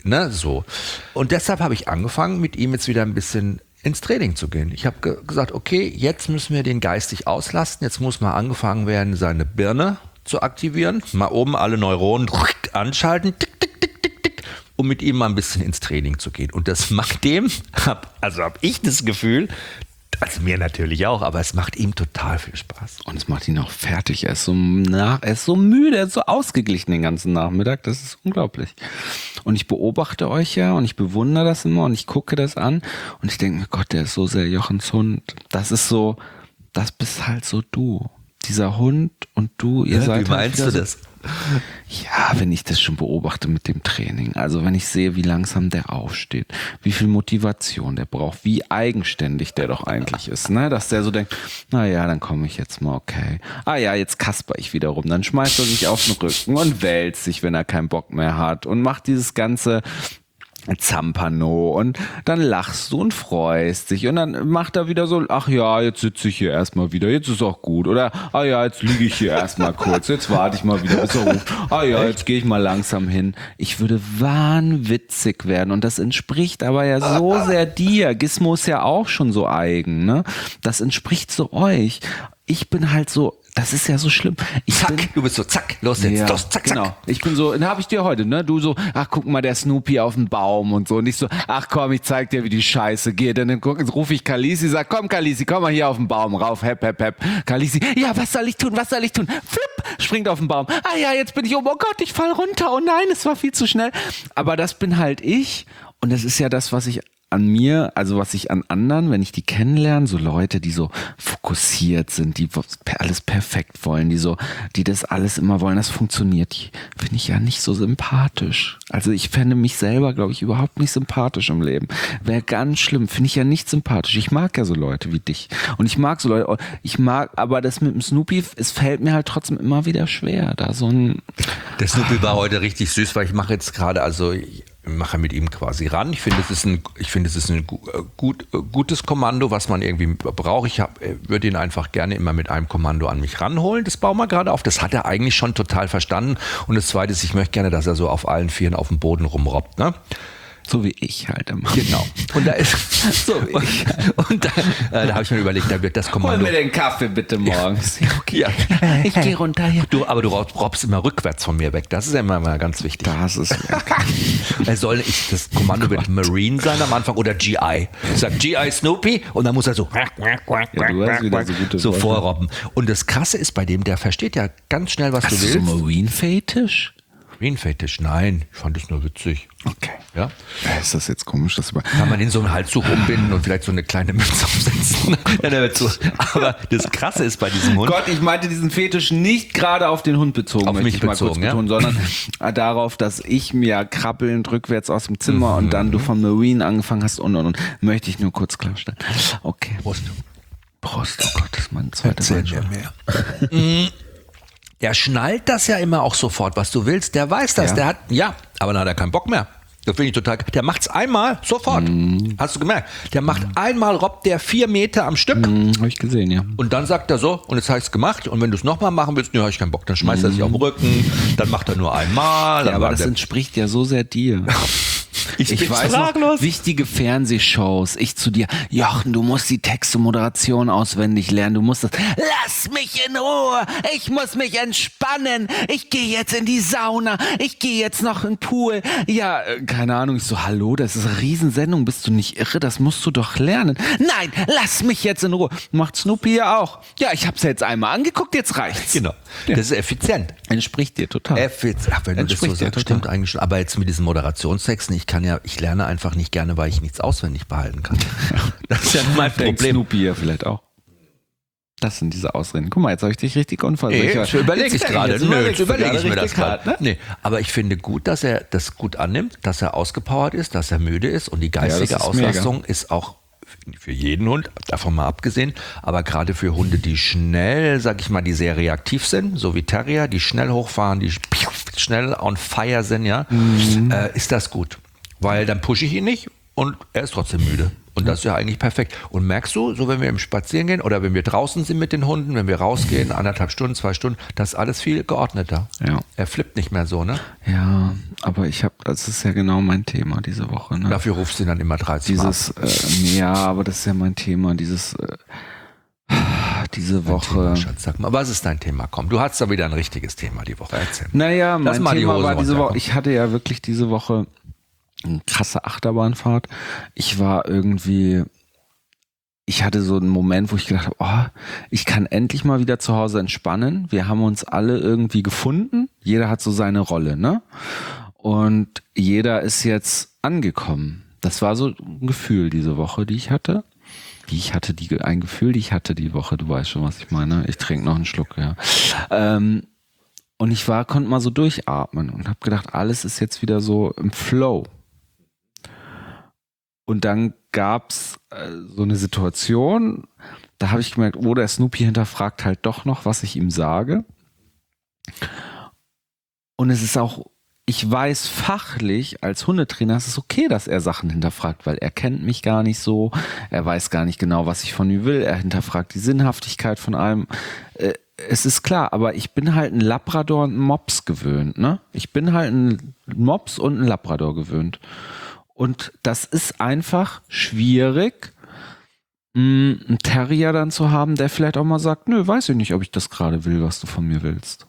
ne, so. Und deshalb habe ich angefangen, mit ihm jetzt wieder ein bisschen ins Training zu gehen. Ich habe ge- gesagt, okay, jetzt müssen wir den geistig auslasten. Jetzt muss mal angefangen werden, seine Birne zu aktivieren. Mal oben alle Neuronen anschalten, tick, tick, tick, tick, tick, um mit ihm mal ein bisschen ins Training zu gehen. Und das macht dem, hab, also habe ich das Gefühl, also mir natürlich auch, aber es macht ihm total viel Spaß. Und es macht ihn auch fertig. Er ist so nach, er ist so müde, er ist so ausgeglichen den ganzen Nachmittag. Das ist unglaublich. Und ich beobachte euch ja und ich bewundere das immer und ich gucke das an und ich denke mir, Gott, der ist so sehr Jochens Hund. Das ist so, das bist halt so du. Dieser Hund und du, ihr Ja, seid wie meinst halt du so, das? Ja, wenn ich das schon beobachte mit dem Training, also wenn ich sehe, wie langsam der aufsteht, wie viel Motivation der braucht, wie eigenständig der doch eigentlich ist, ne, dass der so denkt, na ja, dann komme ich jetzt mal, okay. Ah ja, jetzt kasper ich wieder rum, dann schmeißt er sich auf den Rücken und wälzt sich, wenn er keinen Bock mehr hat und macht dieses ganze Zampano und dann lachst du und freust dich und dann macht er wieder so, ach ja, jetzt sitze ich hier erstmal wieder, jetzt ist auch gut oder ah ja, jetzt liege ich hier erstmal kurz, jetzt warte ich mal wieder, bis er ruft, ah ja, jetzt gehe ich mal langsam hin. Ich würde wahnwitzig werden und das entspricht aber ja so sehr dir. Gizmo ist ja auch schon so eigen, ne? Das entspricht so euch. Ich bin halt so, das ist ja so schlimm. Ich Zack, bin, du bist so, zack, los jetzt, ja, los, zack, zack. genau. Ich bin so, dann habe ich dir heute, ne? Du so, ach guck mal, der Snoopy auf dem Baum und so. Und ich so, ach komm, ich zeig dir, wie die Scheiße geht. Und dann rufe ich Khaleesi, sag, komm Khaleesi, komm mal hier auf den Baum rauf, hepp, hepp, hepp. Khaleesi, ja, was soll ich tun, was soll ich tun? Flipp, springt auf den Baum. Ah ja, jetzt bin ich oben, oh Gott, ich fall runter. Oh nein, es war viel zu schnell. Aber das bin halt ich. Und das ist ja das, was ich an mir, also was ich an anderen, wenn ich die kennenlerne, so Leute, die so fokussiert sind, die alles perfekt wollen, die so, die das alles immer wollen, das funktioniert, die finde ich ja nicht so sympathisch. Also ich fände mich selber, glaube ich, überhaupt nicht sympathisch im Leben. Wäre ganz schlimm, finde ich ja nicht sympathisch. Ich mag ja so Leute wie dich. Und ich mag so Leute, ich mag, aber das mit dem Snoopy, es fällt mir halt trotzdem immer wieder schwer, da so ein... Der Snoopy war heute richtig süß, weil ich mache jetzt gerade, also ich mache mit ihm quasi ran. Ich finde, es ist ein, ich finde, es ist ein gut, gutes Kommando, was man irgendwie braucht. Ich hab, würde ihn einfach gerne immer mit einem Kommando an mich ranholen. Das bauen wir gerade auf. Das hat er eigentlich schon total verstanden. Und das Zweite ist, ich möchte gerne, dass er so auf allen Vieren auf dem Boden rumrobbt, ne? So wie ich halt immer. Genau. Und da ist so wie ich. Und da, äh, da habe ich mir überlegt, da wird das Kommando. Hol mir den Kaffee bitte morgens. Ja, okay. Ja. Ich gehe runter hier. Du, aber du robbst immer rückwärts von mir weg. Das ist ja immer mal ganz wichtig. Das ist Er soll ich, das Kommando wird Marine sein am Anfang oder G I. Ich sag G I Snoopy und dann muss er so, ja, du hast wieder so gute so Worte. vorrobben. Und das Krasse ist bei dem, der versteht ja ganz schnell, was Hast du du so willst. Marine-Fetisch? Marine-Fetisch, nein, ich fand das nur witzig. Okay. Ja? Ja, ist das jetzt komisch, dass über Kann man den so einen Halstuch umbinden und vielleicht so eine kleine Mütze aufsetzen. Dann wird so. Aber das Krasse ist bei diesem Hund. Gott, ich meinte diesen Fetisch nicht gerade auf den Hund bezogen, Auf möchte mich ich mal bezogen, kurz ja? betonen, sondern darauf, dass ich mir krabbelnd rückwärts aus dem Zimmer und dann du von Marine angefangen hast und und und. Möchte ich nur kurz klarstellen. Okay. Prost. Prost, oh Gott, das ist mein zweiter Erzähl Wein mir schon. mehr. Der schnallt das ja immer auch sofort, was du willst. Der weiß das. Ja. Der hat, ja, aber dann hat er keinen Bock mehr. Das finde ich total. Der macht's einmal sofort. Mhm. Hast du gemerkt? Der macht einmal, robbt der vier Meter am Stück. Hm, habe ich gesehen, ja. Und dann sagt er so, und jetzt habe ich es gemacht. Und wenn du es nochmal machen willst, ne, habe ich keinen Bock. Dann schmeißt er sich auf den Rücken. Dann macht er nur einmal. Ja, Dann aber war das der- entspricht ja so sehr dir. ich, Ich bin weiß sprachlos. noch, wichtige Fernsehshows. Ich zu dir, Jochen, du musst die Texte Moderation auswendig lernen. Du musst das, lass mich in Ruhe. Ich muss mich entspannen. Ich gehe jetzt in die Sauna. Ich gehe jetzt noch in den Pool. Ja, äh, keine Ahnung. Ich so, hallo, das ist eine Riesensendung. Bist du nicht irre? Das musst du doch lernen. Nein, lass mich jetzt in Ruhe. Macht Snoopy ja auch. Ja, ich hab's ja jetzt einmal angeguckt, jetzt reicht's. Genau. Das ist effizient. Entspricht dir total. Effizient. Ach, wenn du das so Entspricht dir sagst, total. stimmt eigentlich schon. Aber jetzt mit diesen Moderationstexten, ich kann ja, ich lerne einfach nicht gerne, weil ich nichts auswendig behalten kann. Das ist ja mein Denkt Problem. Snoopy ja vielleicht auch. Das sind diese Ausreden. Guck mal, jetzt habe ich dich richtig unfallsicher. Nee, überlege ich Jetzt- gerade. jetzt Nö, überlegst jetzt du überlege ich mir das richtig gerade. hart, ne? Nee, aber ich finde gut, dass er das gut annimmt, dass er ausgepowert ist, dass er müde ist und die geistige das ist Auslastung ist auch für jeden Hund, davon mal abgesehen, aber gerade für Hunde, die schnell, sag ich mal, die sehr reaktiv sind, so wie Terrier, die schnell hochfahren, die schnell on fire sind, ja, Mhm. äh, ist das gut. Weil dann pushe ich ihn nicht und er ist trotzdem müde. Und das ist ja eigentlich perfekt. Und merkst du, so wenn wir im Spazieren gehen oder wenn wir draußen sind mit den Hunden, wenn wir rausgehen, anderthalb Stunden, zwei Stunden, das ist alles viel geordneter. Ja. Er flippt nicht mehr so, ne? Ja, aber ich habe, das ist ja genau mein Thema diese Woche. Ne? Dafür rufst du ihn dann immer dreißig Dieses, äh, ja, aber das ist ja mein Thema, dieses, äh, diese Woche. Thema, Schatz, sag mal, was ist dein Thema? Komm, du hattest da wieder ein richtiges Thema die Woche. Erzähl. Naja, Lass mein mal die Thema Hose war diese runter, Woche, komm. ich hatte ja wirklich diese Woche eine krasse Achterbahnfahrt. Ich war irgendwie, ich hatte so einen Moment, wo ich gedacht habe, oh, ich kann endlich mal wieder zu Hause entspannen. Wir haben uns alle irgendwie gefunden. Jeder hat so seine Rolle, ne? Und jeder ist jetzt angekommen. Das war so ein Gefühl diese Woche, die ich hatte. Die ich hatte, die, ein Gefühl, die ich hatte die Woche. Du weißt schon, was ich meine. Ich trinke noch einen Schluck, ja. Ähm, und ich war, konnte mal so durchatmen und habe gedacht, alles ist jetzt wieder so im Flow. Und dann gab's äh, so eine Situation, da habe ich gemerkt, oh, der Snoopy hinterfragt halt doch noch, was ich ihm sage. Und es ist auch, ich weiß fachlich als Hundetrainer, es ist okay, dass er Sachen hinterfragt, weil er kennt mich gar nicht so, er weiß gar nicht genau, was ich von ihm will, er hinterfragt die Sinnhaftigkeit von allem. Äh, es ist klar, aber ich bin halt ein Labrador und ein Mops gewöhnt, ne? Ich bin halt ein Mops und ein Labrador gewöhnt. Und das ist einfach schwierig, mh, einen Terrier dann zu haben, der vielleicht auch mal sagt, nö, weiß ich nicht, ob ich das gerade will, was du von mir willst.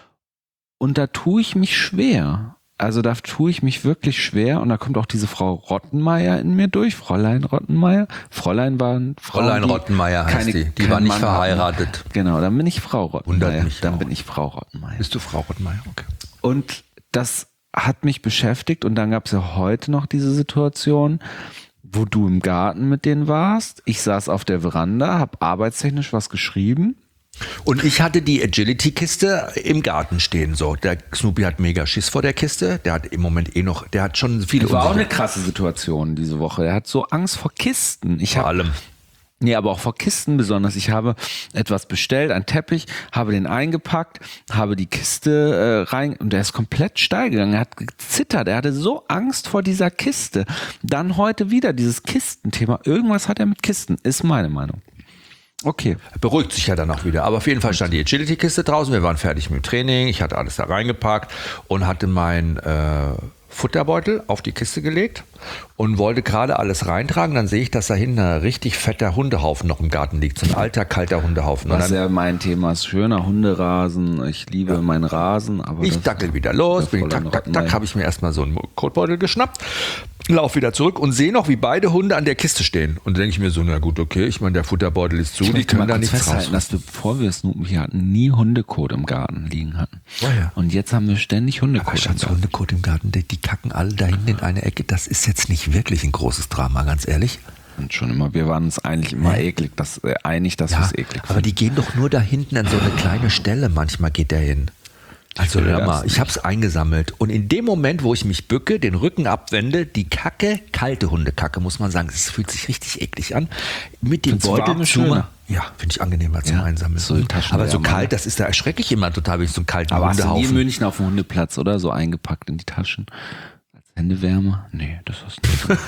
Und da tue ich mich schwer. Also da tue ich mich wirklich schwer. Und da kommt auch diese Frau Rottenmeier in mir durch, Fräulein Rottenmeier. Fräulein war ein Frau, Fräulein Rottenmeier heißt keine, die. Die kein war nicht Mann verheiratet. hatten. Genau, dann bin ich Frau Rottenmeier. Wundert mich dann auch. bin ich Frau Rottenmeier. Bist du Frau Rottenmeier? Okay. Und das hat mich beschäftigt. Und dann gab es ja heute noch diese Situation, wo du im Garten mit denen warst. Ich saß auf der Veranda, habe arbeitstechnisch was geschrieben. Und ich hatte die Agility-Kiste im Garten stehen. So, der Snoopy hat mega Schiss vor der Kiste. Der hat im Moment eh noch, der hat schon viele Das war auch eine Unsicherheiten. krasse Situation diese Woche. Er hat so Angst vor Kisten. Ich Vor hab, allem. Nee, aber auch vor Kisten besonders. Ich habe etwas bestellt, einen Teppich, habe den eingepackt, habe die Kiste äh, rein und der ist komplett steil gegangen. Er hat gezittert, er hatte so Angst vor dieser Kiste. Dann heute wieder dieses Kistenthema. Irgendwas hat er mit Kisten, ist meine Meinung. Okay. Beruhigt sich ja dann auch wieder. Aber auf jeden Fall stand die Agility-Kiste draußen. Wir waren fertig mit dem Training. Ich hatte alles da reingepackt und hatte mein äh, Futterbeutel auf die Kiste gelegt und wollte gerade alles reintragen. Dann sehe ich, dass da hinten ein richtig fetter Hundehaufen noch im Garten liegt. So ein alter, kalter Hundehaufen. Und Was dann, ja mein Thema ist, schöner Hunderasen. Ich liebe ja. meinen Rasen. Aber ich das- dackel wieder los. das Bin voll tak, an tak, tak, Rottenmeier. habe ich mir erstmal so einen Kotbeutel geschnappt. Lauf wieder zurück und sehe noch, wie beide Hunde an der Kiste stehen. Und dann denke ich mir so, na gut, okay, ich meine, der Futterbeutel ist zu, Ich die möchte mal können da kurz nichts festhalten, raus. dass wir, bevor wir Snoopy hier hatten, nie Hundekot im Garten liegen hatten. Oh ja. Und jetzt haben wir ständig Hundekot Aber im Schatz, Garten. Hundekot im Garten, die, die kacken alle da hinten in eine Ecke. Das ist jetzt nicht wirklich ein großes Drama, ganz ehrlich. Und schon immer, wir waren uns eigentlich immer eklig, dass, äh, einig, dass wir Ja, es eklig aber die gehen doch nur da hinten an so eine kleine Stelle. Manchmal geht der hin. Also will hör das mal, ich nicht. habe es eingesammelt. Und in dem Moment, wo ich mich bücke, den Rücken abwende, die Kacke, kalte Hundekacke, muss man sagen, es fühlt sich richtig eklig an. Mit dem Findest du Beutel warme zum schöner? Ja, finde ich angenehmer zum Ja, Einsammeln. so die Taschen aber so wärmer, kalt, ne? das ist da erschrecke ich immer total, wenn ich so einen kalten Aber hast du nie in Hundehaufen. München auf dem Hundeplatz, oder? So eingepackt in die Taschen. Als Händewärmer? Nee, das hast du nicht.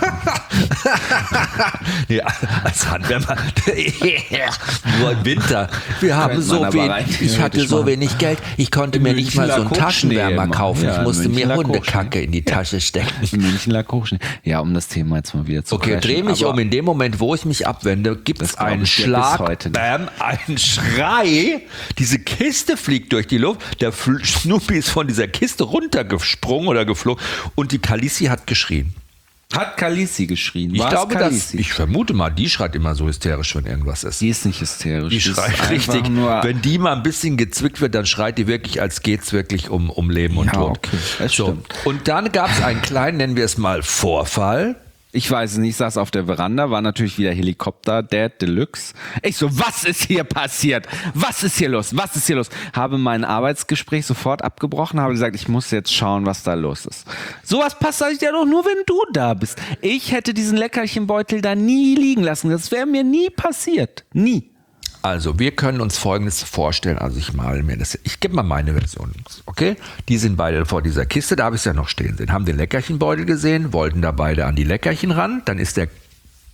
Ja, als Handwärmer. Nur im Winter. Wir haben Könnte so man aber wenig, rein ich theoretisch hatte so machen. wenig Geld, ich konnte In mir nicht München mal so einen lag Hochschnee Taschenwärmer immer. kaufen. Ja, ich in musste München mir lag Hundekacke in die Tasche stecken. In München lag Hochschnee. Ja, um das Thema jetzt mal wieder zu Okay, crashen. dreh mich Aber um. In dem Moment, wo ich mich abwende, gibt Das es glaub einen ich dir bis Schlag, heute nicht. bam, einen Schrei. Diese Kiste fliegt durch die Luft. Der Fl- Snoopy ist von dieser Kiste runtergesprungen oder geflogen und die Kalisi hat geschrien. Hat Kalisi geschrien? Ich War's glaube, dass, Kalisi? ich vermute mal, die schreit immer so hysterisch, wenn irgendwas ist. Die ist nicht hysterisch. Die ist schreit einfach richtig. Nur, Wenn die mal ein bisschen gezwickt wird, dann schreit die wirklich, als geht's wirklich um, um Leben und Ja, Tod. okay, das stimmt. Und dann gab es einen kleinen, nennen wir es mal, Vorfall. ich weiß es nicht, ich saß auf der Veranda, war natürlich wieder Helikopter, Dad Deluxe. Ich so, was ist hier passiert? Was ist hier los? Was ist hier los? Habe mein Arbeitsgespräch sofort abgebrochen, habe gesagt, ich muss jetzt schauen, was da los ist. Sowas passiert ja doch nur, wenn du da bist. Ich hätte diesen Leckerchenbeutel da nie liegen lassen. Das wäre mir nie passiert. Nie. Also, wir können uns Folgendes vorstellen. Also, ich male mir das. Ich gebe mal meine Version. Okay? Die sind beide vor dieser Kiste. Da habe ich es ja noch stehen sehen. Haben den Leckerchenbeutel gesehen, wollten da beide an die Leckerchen ran. Dann ist der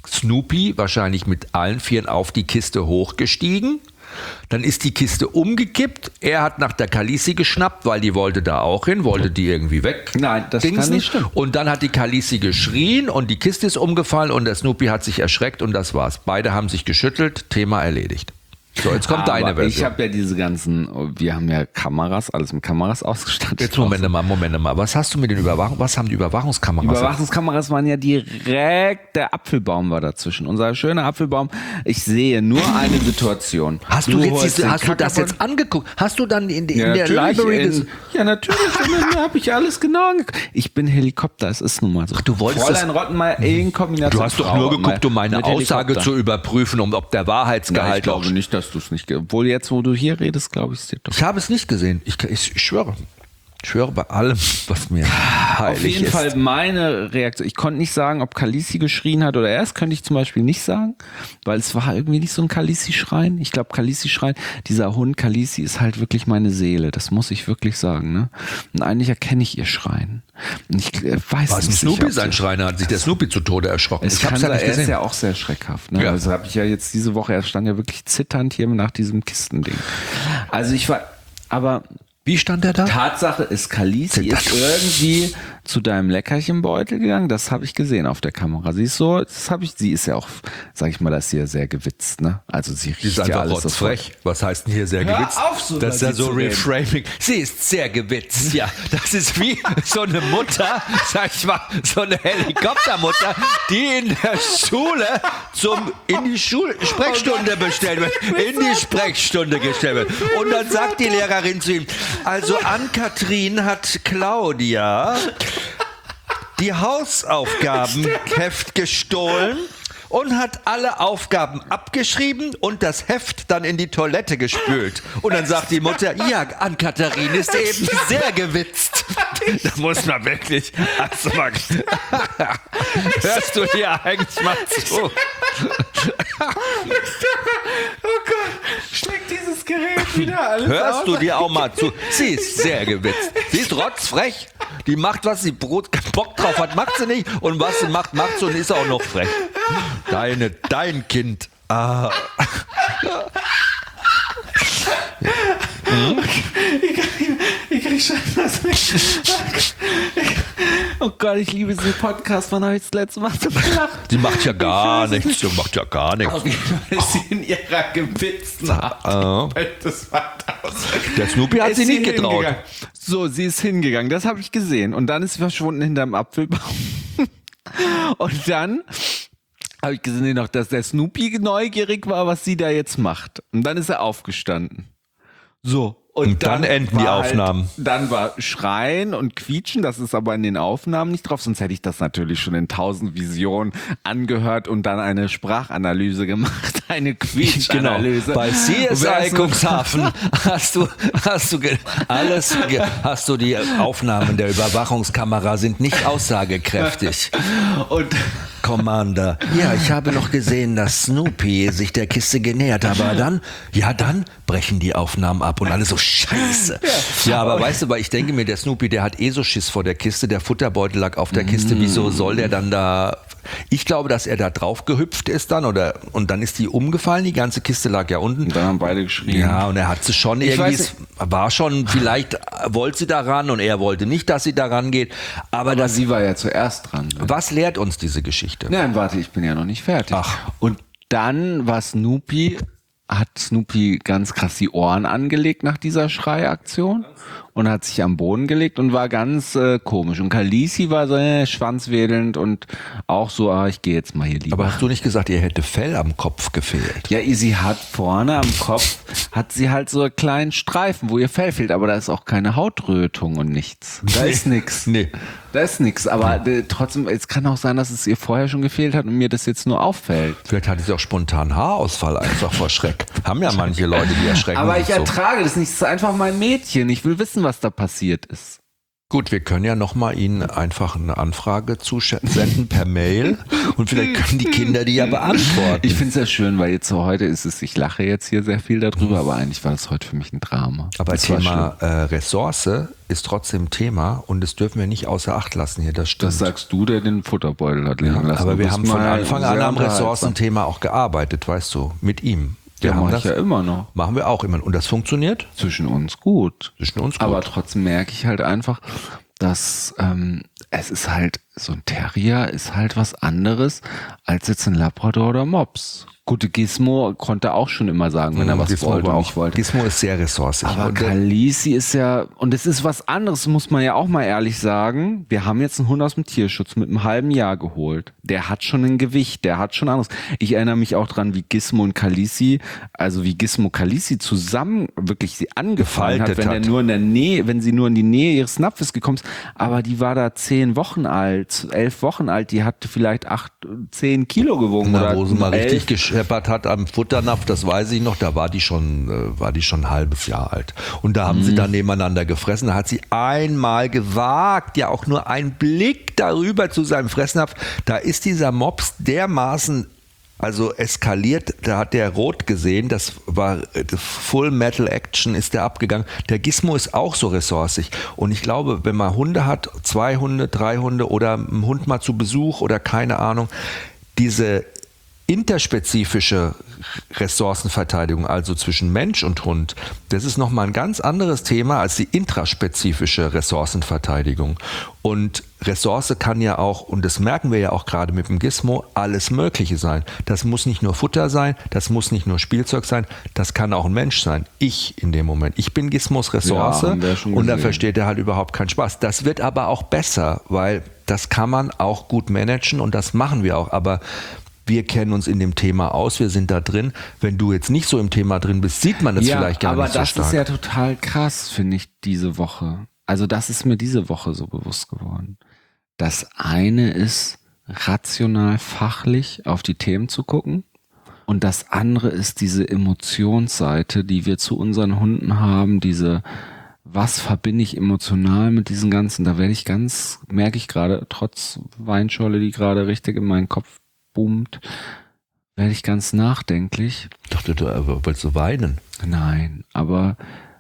Snoopy wahrscheinlich mit allen Vieren auf die Kiste hochgestiegen. Dann ist die Kiste umgekippt. Er hat nach der Khaleesi geschnappt, weil die wollte da auch hin, wollte die irgendwie weg. Nein, das kann nicht stimmen. Und dann hat die Khaleesi geschrien und die Kiste ist umgefallen und der Snoopy hat sich erschreckt und das war's. Beide haben sich geschüttelt, Thema erledigt. So, jetzt kommt Aber deine Version. Ich habe ja diese ganzen, wir haben ja Kameras, alles mit Kameras ausgestattet. Jetzt Moment mal, Moment mal. Was hast du mit den Überwachung? Was haben die Überwachungskameras? Überwachungskameras waren ja direkt, der Apfelbaum war dazwischen. Unser schöner Apfelbaum. Ich sehe nur eine Situation. Hast du, jetzt holst diese, den hast du das Kacker jetzt angeguckt? Hast du dann in, in Ja, der natürlich, Library in- ges- Ja, natürlich. Und dann habe ich alles genau angeguckt. Ich bin Helikopter, es ist nun mal so. Ach, du wolltest Fräulein das- Rottenmeier in Kombination. Du hast doch Frau nur geguckt, um meine mit Aussage Helikopter. zu überprüfen, um ob der Ja, Wahrheitsgehalt ich glaube auch- nicht, dass du es nicht. ge- Obwohl jetzt, wo du hier redest, glaube ich es dir doch. Ich habe es nicht gesehen. Ich, ich schwöre. Ich schwöre bei allem, was mir heilig Auf jeden ist. Fall meine Reaktion. Ich konnte nicht sagen, ob Khaleesi geschrien hat oder er. Das könnte ich zum Beispiel nicht sagen, weil es war irgendwie nicht so ein Khaleesi-Schreien. Ich glaube, Khaleesi-Schreien, dieser Hund Khaleesi ist halt wirklich meine Seele. Das muss ich wirklich sagen. Ne? Und eigentlich erkenne ich ihr Schreien. Und ich äh, weiß Was ein nicht Snoopy sicher, ob sein sie- Schreiner hat sich der Snoopy zu Tode erschrocken. Es ich kann hab's ja sein, nicht er ist gesehen. ja auch sehr schreckhaft. Ne? Ja. Also habe ich ja jetzt diese Woche, er stand ja wirklich zitternd hier nach diesem Kistending. Also ich war, aber Wie stand der da? Tatsache ist, Khaleesi ist irgendwie zu deinem Leckerchenbeutel gegangen. Das habe ich gesehen auf der Kamera. Sie ist so, das habe ich, sie ist ja auch, sag ich mal, das hier sehr gewitzt, ne? Also sie riecht Die ist ja einfach alles sofort. rotzfrech. Was heißt denn hier sehr Hör gewitzt? auf, so das ist ja über sie so zu reden. Reframing. Sie ist sehr gewitzt, ja. Das ist wie so eine Mutter, sag ich mal, so eine Helikoptermutter, die in der Schule zum, in die Schul Sprechstunde bestellt wird. In die Sprechstunde gestellt wird. Und dann sagt die Lehrerin zu ihm, also Ann-Kathrin hat Claudia die Hausaufgabenheft gestohlen und hat alle Aufgaben abgeschrieben und das Heft dann in die Toilette gespült. Und dann sagt die Mutter, ja, Ann-Kathrin ist eben sehr gewitzt. Da muss man wirklich... Also mal, hörst du hier eigentlich mal zu? Oh Gott, steckt dieses Gerät wieder alles Hörst du dir auch mal zu? Sie ist sehr gewitzt. Sie ist rotzfrech. Die macht, was sie Brot Bock drauf hat, macht sie nicht. Und was sie macht, macht sie und ist auch noch frech. Deine, dein Kind. Ah. Hm? Ich krieg, ich krieg schon was mit. Oh Gott, ich liebe diesen Podcast. Wann habe ich das letzte Mal so gelacht? Die macht ja gar nichts. Die macht ja gar nichts. Auf jeden Fall ist sie in ihrer gewitzten Art. Ah. Das war das. Der Snoopy hat Ist sie nicht getraut. hingegangen. So, sie ist hingegangen. Das habe ich gesehen. Und dann ist sie verschwunden hinterm Apfelbaum. Und dann habe ich gesehen noch, dass der Snoopy neugierig war, was sie da jetzt macht. Und dann ist er aufgestanden. So. Und dann enden die war Aufnahmen. Halt, dann war Schreien und Quietschen, das ist aber in den Aufnahmen nicht drauf, sonst hätte ich das natürlich schon in tausend Visionen angehört und dann eine Sprachanalyse gemacht, eine Quietschanalyse. Genau. Bei C S I Cuxhaven hast du, hast du ge- alles, ge- hast du die Aufnahmen der Überwachungskamera sind nicht aussagekräftig. Und Commander. Ja, ich habe noch gesehen, dass Snoopy sich der Kiste genähert hat, aber dann, ja dann brechen die Aufnahmen ab und alle so scheiße. Ja, aber weißt du, weil ich denke mir, der Snoopy, der hat eh so Schiss vor der Kiste, der Futterbeutel lag auf der Kiste, wieso soll der dann da, ich glaube, dass er da drauf gehüpft ist dann oder, und dann ist die umgefallen, die ganze Kiste lag ja unten. dann haben beide geschrien. Ja, und er hat sie schon irgendwie, weiß es war schon, vielleicht wollte sie daran und er wollte nicht, dass sie daran geht, aber, Aber das, sie war ja zuerst dran. Ne? was lehrt uns diese Geschichte? Nein, warte, ich bin ja noch nicht fertig. Ach. Und dann war Snoopy, hat Snoopy ganz krass die Ohren angelegt nach dieser Schreiaktion und hat sich am Boden gelegt und war ganz äh, komisch. Und Khaleesi war so äh, schwanzwedelnd und auch so, ah, ich gehe jetzt mal hier lieber. Aber hast du nicht gesagt, ihr hätte Fell am Kopf gefehlt? Ja, sie hat vorne am Kopf, hat sie halt so einen kleinen Streifen, wo ihr Fell fehlt, aber da ist auch keine Hautrötung und nichts. Da ist nix. Nee. Da ist nix, aber äh, trotzdem, es kann auch sein, dass es ihr vorher schon gefehlt hat und mir das jetzt nur auffällt. Vielleicht hatte sie auch spontan Haarausfall einfach vor Schreck. Haben ja manche Leute, die erschrecken Aber sich ich so. ertrage das nicht, es ist einfach mein Mädchen. Ich will wissen, was da passiert ist. Gut, wir können ja nochmal Ihnen einfach eine Anfrage zusenden per Mail und vielleicht können die Kinder die ja beantworten. Ich finde es ja schön, weil jetzt so heute ist es, ich lache jetzt hier sehr viel darüber, aber eigentlich war das heute für mich ein Drama. Aber das Thema äh, Ressource ist trotzdem Thema und das dürfen wir nicht außer Acht lassen hier, das stimmt. Das sagst du, der den Futterbeutel hat liegen ja, lassen. aber wir haben von Anfang an am Ressourcenthema Ressourcenthema auch gearbeitet, weißt du, mit ihm. Wir ja, haben mache das ich ja immer noch. Machen wir auch immer. Und das funktioniert? Zwischen uns gut. Zwischen uns gut. Aber trotzdem merke ich halt einfach, dass ähm, es ist halt, so ein Terrier ist halt was anderes als jetzt ein Labrador oder Mops. Gute Gizmo konnte auch schon immer sagen, wenn er was Gizmo wollte war und auch, nicht wollte. Gizmo ist sehr ressourcig. Aber Und der- Khaleesi ist ja, und es ist was anderes, muss man ja auch mal ehrlich sagen. Wir haben jetzt einen Hund aus dem Tierschutz mit einem halben Jahr geholt. Der hat schon ein Gewicht, der hat schon anderes. Ich erinnere mich auch dran, wie Gizmo und Khaleesi, also wie Gizmo Khaleesi zusammen wirklich sie angefallen hat, Gefaltet wenn hat. er nur in der Nähe, wenn sie nur in die Nähe ihres Napfes gekommen ist. Aber die war da zehn Wochen alt, elf Wochen alt, die hatte vielleicht acht, zehn Kilo gewogen. Na, oder wo sie mal elf. richtig gescheppert hat am Futternapf, das weiß ich noch, da war die schon, äh, war die schon ein halbes Jahr alt. Und da haben Mhm. sie dann nebeneinander gefressen. Da hat sie einmal gewagt, ja auch nur einen Blick darüber zu seinem Fressnapf. Da ist dieser Mops dermaßen also eskaliert, da hat der rot gesehen, das war äh, Full Metal Action, ist der abgegangen. Der Gizmo ist auch so ressourcig und ich glaube, wenn man Hunde hat, zwei Hunde, drei Hunde oder ein Hund mal zu Besuch oder keine Ahnung, diese interspezifische Ressourcenverteidigung, also zwischen Mensch und Hund, das ist nochmal ein ganz anderes Thema als die intraspezifische Ressourcenverteidigung. Und Ressource kann ja auch, und das merken wir ja auch gerade mit dem Gizmo, alles Mögliche sein. Das muss nicht nur Futter sein, das muss nicht nur Spielzeug sein, das kann auch ein Mensch sein. Ich in dem Moment. Ich bin Gizmos Ressource Ja, haben wir schon und da gesehen. versteht er halt überhaupt keinen Spaß. Das wird aber auch besser, weil das kann man auch gut managen und das machen wir auch. Aber wir kennen uns in dem Thema aus, wir sind da drin. Wenn du jetzt nicht so im Thema drin bist, sieht man das ja, vielleicht gar aber nicht so das stark. ist ja total krass, finde ich, diese Woche. Also das ist mir diese Woche so bewusst geworden. Das eine ist, rational, fachlich auf die Themen zu gucken. Und das andere ist diese Emotionsseite, die wir zu unseren Hunden haben, diese, was verbinde ich emotional mit diesen ganzen, da werde ich ganz, merke ich gerade, trotz Weinscholle, die gerade richtig in meinen Kopf boomt, werde ich ganz nachdenklich. Ich dachte, du äh, wolltest du weinen. Nein, aber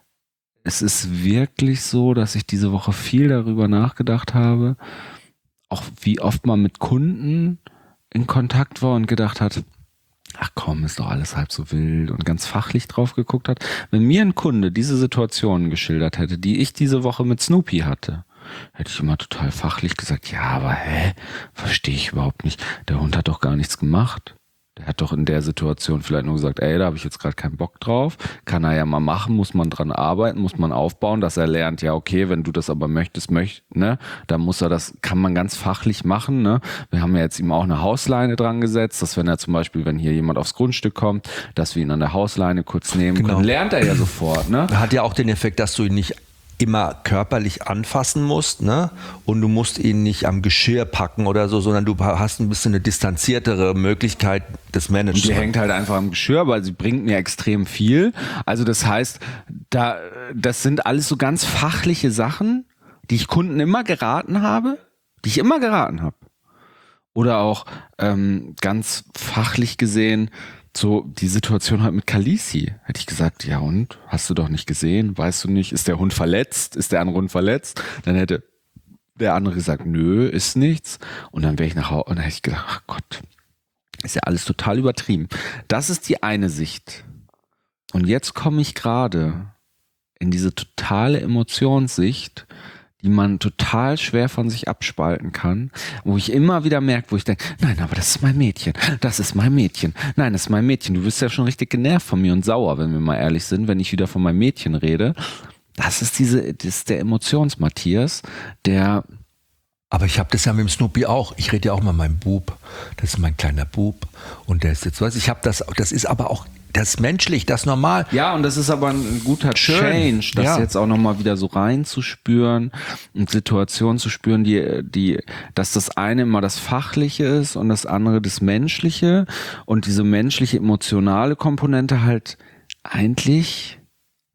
es ist wirklich so, dass ich diese Woche viel darüber nachgedacht habe, auch wie oft man mit Kunden in Kontakt war und gedacht hat, ach komm, ist doch alles halb so wild und ganz fachlich drauf geguckt hat. Wenn mir ein Kunde diese Situation geschildert hätte, die ich diese Woche mit Snoopy hatte, hätte ich immer total fachlich gesagt, ja, aber hä, verstehe ich überhaupt nicht. Der Hund hat doch gar nichts gemacht. Der hat doch in der Situation vielleicht nur gesagt, ey, da habe ich jetzt gerade keinen Bock drauf. Kann er ja mal machen, muss man dran arbeiten, muss man aufbauen, dass er lernt, ja okay, wenn du das aber möchtest, möcht, ne, dann muss er das, kann man ganz fachlich machen, ne. Wir haben ja jetzt ihm auch eine Hausleine dran gesetzt, dass wenn er zum Beispiel, wenn hier jemand aufs Grundstück kommt, dass wir ihn an der Hausleine kurz nehmen Genau. können, lernt er ja sofort, ne. Hat ja auch den Effekt, dass du ihn nicht immer körperlich anfassen musst, ne? Und du musst ihn nicht am Geschirr packen oder so, sondern du hast ein bisschen eine distanziertere Möglichkeit des Und Managements. die hängt halt einfach am Geschirr, weil sie bringt mir extrem viel. Also das heißt, da, das sind alles so ganz fachliche Sachen, die ich Kunden immer geraten habe, die ich immer geraten habe. Oder auch ähm, ganz fachlich gesehen, so die Situation halt mit Khaleesi. Hätte ich gesagt, ja und? Hast du doch nicht gesehen? Weißt du nicht? Ist der Hund verletzt? Ist der andere Hund verletzt? Dann hätte der andere gesagt, nö, ist nichts. Und dann wäre ich nach Hause und dann hätte ich gedacht, ach Gott, ist ja alles total übertrieben. Das ist die eine Sicht. Und jetzt komme ich gerade in diese totale Emotionssicht, die man total schwer von sich abspalten kann, wo ich immer wieder merke, wo ich denke, nein, aber das ist mein Mädchen, das ist mein Mädchen, nein, das ist mein Mädchen. Du wirst ja schon richtig genervt von mir und sauer, wenn wir mal ehrlich sind, wenn ich wieder von meinem Mädchen rede. Das ist diese, das ist der Emotions-Matthias, der Aber ich habe das ja mit dem Snoopy auch. Ich rede ja auch mal meinem Bub. Das ist mein kleiner Bub. Und der ist jetzt, weiß ich, habe das, das ist aber auch, das ist menschlich, das ist normal. Ja, und das ist aber ein guter Schön. Change, das Ja. jetzt auch nochmal wieder so reinzuspüren und Situationen zu spüren, die, die, dass das eine immer das Fachliche ist und das andere das Menschliche und diese menschliche emotionale Komponente halt eigentlich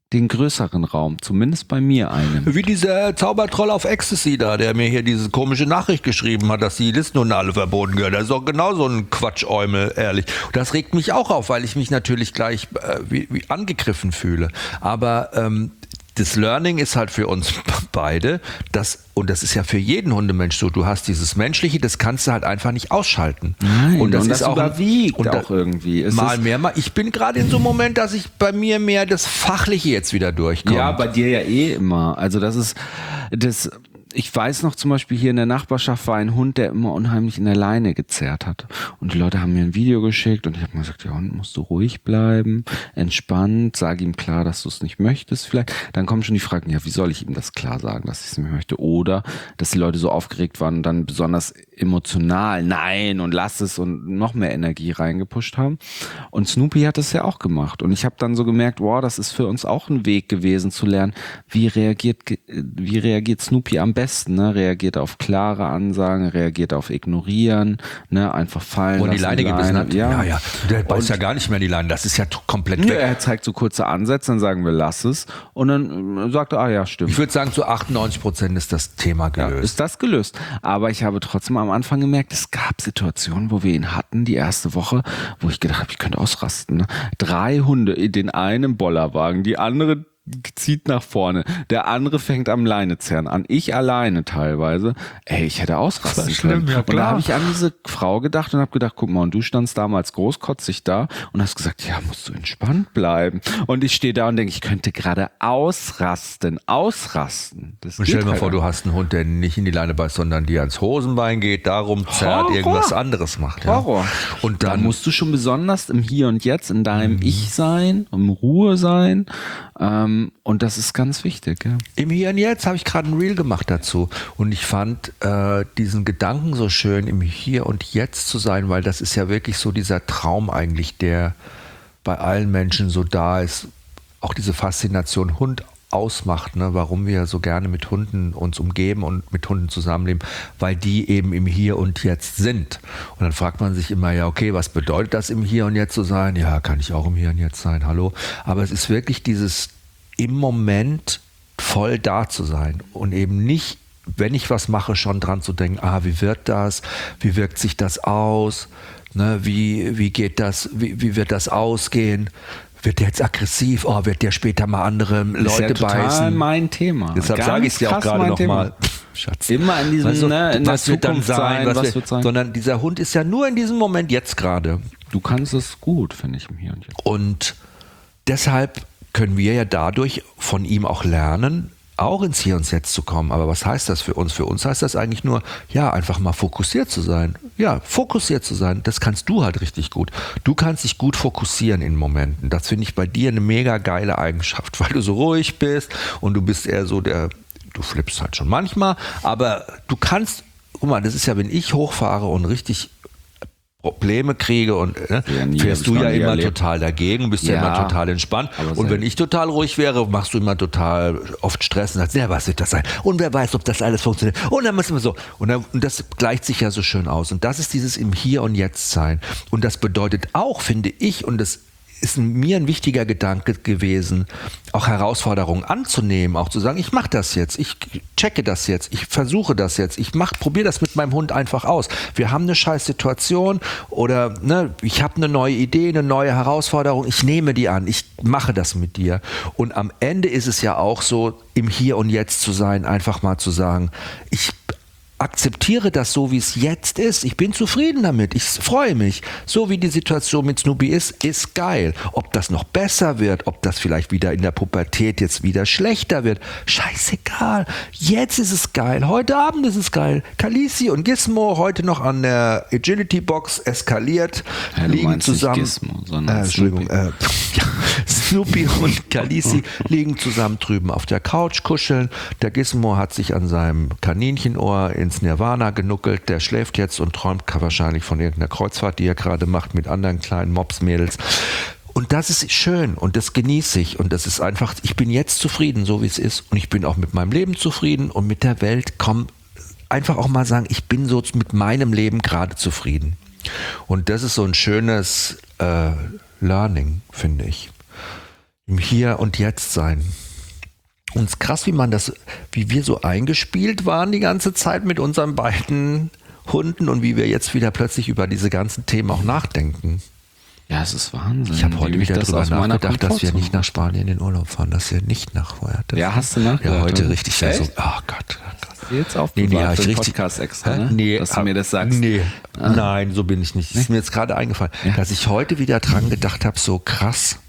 den größeren Raum, zumindest bei mir einnimmt. Wie dieser Zaubertroll auf Ecstasy da, der mir hier diese komische Nachricht geschrieben hat, dass die Listen alle verboten gehören. Das ist doch genau so ein Quatschäumel, ehrlich. Das regt mich auch auf, weil ich mich natürlich gleich äh, wie, wie angegriffen fühle. Aber ähm, das Learning ist halt für uns beide, das, und das ist ja für jeden Hundemensch so, du hast dieses Menschliche, das kannst du halt einfach nicht ausschalten. Nein, und das, und ist das auch, überwiegt und da, auch irgendwie. Es mal ist, mehr, mal. Ich bin gerade in so einem Moment, dass ich bei mir mehr das Fachliche jetzt wieder durchkomme. Ja, bei dir ja eh immer. Also das ist, das, ich weiß noch zum Beispiel hier in der Nachbarschaft war ein Hund, der immer unheimlich in der Leine gezerrt hat. Und die Leute haben mir ein Video geschickt und ich habe mir gesagt, ja, Hund, musst du ruhig bleiben, entspannt, sag ihm klar, dass du es nicht möchtest vielleicht. Dann kommen schon die Fragen, ja, wie soll ich ihm das klar sagen, dass ich es nicht möchte? Oder, dass die Leute so aufgeregt waren und dann besonders emotional, nein und lass es und noch mehr Energie reingepusht haben. Und Snoopy hat das ja auch gemacht. Und ich habe dann so gemerkt, wow, das ist für uns auch ein Weg gewesen zu lernen, wie reagiert, wie reagiert Snoopy am besten, ne? Reagiert auf klare Ansagen, reagiert auf Ignorieren, ne? Einfach fallen Und die lassen. Leine gebissen hat? Ja, ja. ja. Der beißt ja gar nicht mehr in die Leine. Das ist ja t- komplett ja, weg. er zeigt so kurze Ansätze, dann sagen wir, lass es. Und dann sagt er, ah ja, stimmt. Ich würde sagen, zu achtundneunzig Prozent ist das Thema gelöst. Ja, ist das gelöst. Aber ich habe trotzdem am Anfang gemerkt, es gab Situationen, wo wir ihn hatten, die erste Woche, wo ich gedacht habe, ich könnte ausrasten. Ne? Drei Hunde, den einen Bollerwagen, die andere zieht nach vorne, der andere fängt am Leinezerren an, ich alleine teilweise, ey, ich hätte ausrasten das schlimm, können. ja, und da habe ich an diese Frau gedacht und habe gedacht, guck mal, und du standst damals großkotzig da und hast gesagt, ja, musst du entspannt bleiben. Und ich stehe da und denke, ich könnte gerade ausrasten, ausrasten. Das Und stell geht dir mal halt vor, du hast einen Hund, der nicht in die Leine beißt, sondern dir ans Hosenbein geht, darum zerrt, Horror. irgendwas anderes macht. Ja. Horror. Und Da dann musst du schon besonders im Hier und Jetzt, in deinem Ich sein, im Ruhe sein. Ähm, und das ist ganz wichtig. Ja. im Hier und Jetzt habe ich gerade ein Reel gemacht dazu. Und ich fand äh, diesen Gedanken so schön, im Hier und Jetzt zu sein, weil das ist ja wirklich so dieser Traum eigentlich, der bei allen Menschen so da ist. Auch diese Faszination Hund ausmacht, ne, warum wir so gerne mit Hunden uns umgeben und mit Hunden zusammenleben, weil die eben im Hier und Jetzt sind. Und dann fragt man sich immer, ja, okay, was bedeutet das, im Hier und Jetzt zu sein? Ja, kann ich auch im Hier und Jetzt sein, hallo. Aber es ist wirklich dieses im Moment voll da zu sein und eben nicht, wenn ich was mache, schon dran zu denken, ah, wie wird das? Wie wirkt sich das aus? Ne, wie, wie geht das? Wie, wie wird das ausgehen? Wird der jetzt aggressiv? Oh, wird der später mal andere Leute ist ja total beißen? mein Thema. Deshalb Ganz sage ich es dir auch krass gerade mein nochmal. Thema. Schatz. Immer in diesem, Also, ne, in der was wird dann Zukunft sein, sein, was, was wird, wird sein. sondern dieser Hund ist ja nur in diesem Moment jetzt gerade. Du kannst es gut, finde ich, im Hier und Jetzt. Und deshalb können wir ja dadurch von ihm auch lernen, auch ins Hier und Jetzt zu kommen. Aber was heißt das für uns? Für uns heißt das eigentlich nur, ja, einfach mal fokussiert zu sein. Ja, fokussiert zu sein, das kannst du halt richtig gut. Du kannst dich gut fokussieren in Momenten. Das finde ich bei dir eine mega geile Eigenschaft, weil du so ruhig bist und du bist eher so der, du flippst halt schon manchmal, aber du kannst, guck mal, das ist ja, wenn ich hochfahre und richtig Probleme kriege und äh, Ja, nie, fährst hab du ich noch ja nie immer erlebt. total dagegen, bist ja, Ja, immer total entspannt. aber Und selten. wenn ich total ruhig wäre, machst du immer total oft Stress und sagst, ja, was wird das sein? Und wer weiß, ob das alles funktioniert. Und dann müssen wir so. Und, dann, und das gleicht sich ja so schön aus. Und das ist dieses im Hier und Jetzt sein. Und das bedeutet auch, finde ich, und das ist mir ein wichtiger Gedanke gewesen, auch Herausforderungen anzunehmen, auch zu sagen, ich mache das jetzt, ich checke das jetzt, ich versuche das jetzt, ich mach, probiere das mit meinem Hund einfach aus. Wir haben eine scheiß Situation oder ne, ich habe eine neue Idee, eine neue Herausforderung, ich nehme die an, ich mache das mit dir. Und am Ende ist es ja auch so, im Hier und Jetzt zu sein, einfach mal zu sagen, ich akzeptiere das so, wie es jetzt ist. Ich bin zufrieden damit. Ich freue mich. So wie die Situation mit Snoopy ist, ist geil. Ob das noch besser wird, ob das vielleicht wieder in der Pubertät jetzt wieder schlechter wird, scheißegal. Jetzt ist es geil. Heute Abend ist es geil. Khaleesi und Gizmo heute noch an der Agility Box eskaliert, Ja, du liegen meinst nicht zusammen. Gizmo, sondern äh, Entschuldigung, Snoopy. äh, ja, Snoopy und Khaleesi liegen zusammen drüben auf der Couch, kuscheln. Der Gizmo hat sich an seinem Kaninchenohr ins Nirvana genuckelt. Der schläft jetzt und träumt wahrscheinlich von irgendeiner Kreuzfahrt, die er gerade macht mit anderen kleinen Mopsmädels. Und das ist schön und das genieße ich und das ist einfach, ich bin jetzt zufrieden, so wie es ist und ich bin auch mit meinem Leben zufrieden und mit der Welt. Komm, einfach auch mal sagen, ich bin so mit meinem Leben gerade zufrieden. Und das ist so ein schönes äh, Learning, finde ich. Im Hier und Jetzt sein. Und es ist krass, wie man das, wie wir so eingespielt waren die ganze Zeit mit unseren beiden Hunden und wie wir jetzt wieder plötzlich über diese ganzen Themen auch nachdenken. Ja, es ist Wahnsinn. Ich habe heute wie mich wieder das darüber aus meiner nachgedacht, dass wir Komfortzone- nicht nach Spanien in den Urlaub fahren, dass wir nicht nach vorher. Ja, hast du nachgedacht? Ja, heute richtig. Ja, so, Echt? oh Gott. Oh Gott. Jetzt auf Nee, nee, hab für ich den richtig. Podcast extra, Hä? ne? Nee, dass du hab- mir das sagst. Nee, Ah. nein, so bin ich nicht. Ist mir jetzt gerade eingefallen, Ja. dass ich heute wieder dran gedacht habe, so krass.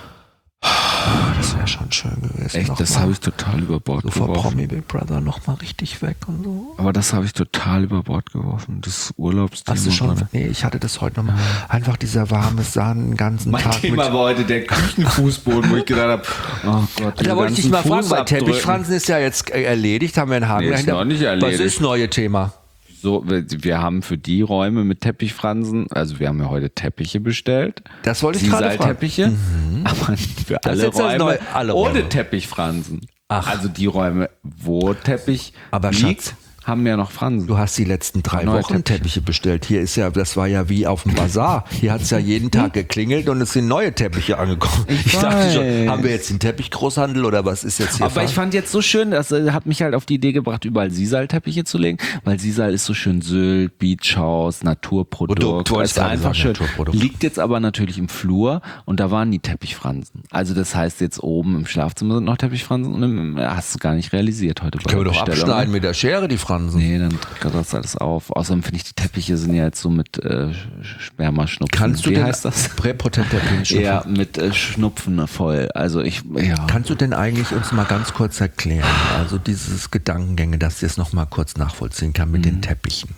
Das wäre schon schön gewesen. Echt, noch das mal. habe ich total über Bord so vor geworfen. Promi Big Brother nochmal richtig weg und so. Aber das habe ich total über Bord geworfen. Das Urlaubsthema. Hast du schon? gerade. Nee, ich hatte das heute nochmal. Einfach dieser warme Sahne den ganzen Mein Tag Thema mit. war heute der Küchenfußboden, wo ich gedacht habe, oh Gott. diese Da wollte ich dich ganzen mal fragen, weil Fußabdrücke. Teppichfransen ist ja jetzt äh, erledigt, haben wir einen Haken Nee, ist dahinter. noch nicht erledigt. Was ist das neue Thema? So, wir, wir haben für die Räume mit Teppichfransen, also wir haben ja heute Teppiche bestellt. Das wollte ich gerade fragen. Teppiche, aber für alle jetzt das Räume neue- alle ohne Räume. Teppichfransen. Ach. Also die Räume, wo Teppich Aber liegt, Schatz, haben ja noch Fransen. du hast die letzten drei Neue Wochen Teppiche. Teppiche bestellt. Hier ist ja, das war ja wie auf dem Bazar. Hier hat es ja jeden Tag geklingelt und es sind neue Teppiche angekommen. Ich, dachte schon, weiß. haben wir jetzt den Teppichgroßhandel oder was ist jetzt hier? Aber ich fand jetzt so schön, das äh, hat mich halt auf die Idee gebracht, überall Sisal-Teppiche zu legen, weil Sisal ist so schön Sylt, Beach House, Naturprodukt. Produkt, wollte ich ist gerade einfach sagen, schön. Naturprodukt. Liegt jetzt aber natürlich im Flur und da waren die Teppichfransen. Also das heißt jetzt oben im Schlafzimmer sind noch Teppichfransen und im, hast du gar nicht realisiert heute bei Können wir der doch Bestellung. abschneiden mit der Schere, die Fransen. Nee, dann tritt das alles auf. Außerdem finde ich, die Teppiche sind ja jetzt so mit äh, Spermaschnupfen. Kannst du Wie denn heißt das? präpotenter Penisschnupfen? Ja, mit äh, Schnupfen voll. Also ich, ja. Kannst du denn eigentlich uns mal ganz kurz erklären, also dieses Gedankengänge, dass ich es noch mal kurz nachvollziehen kann mit den Teppichen?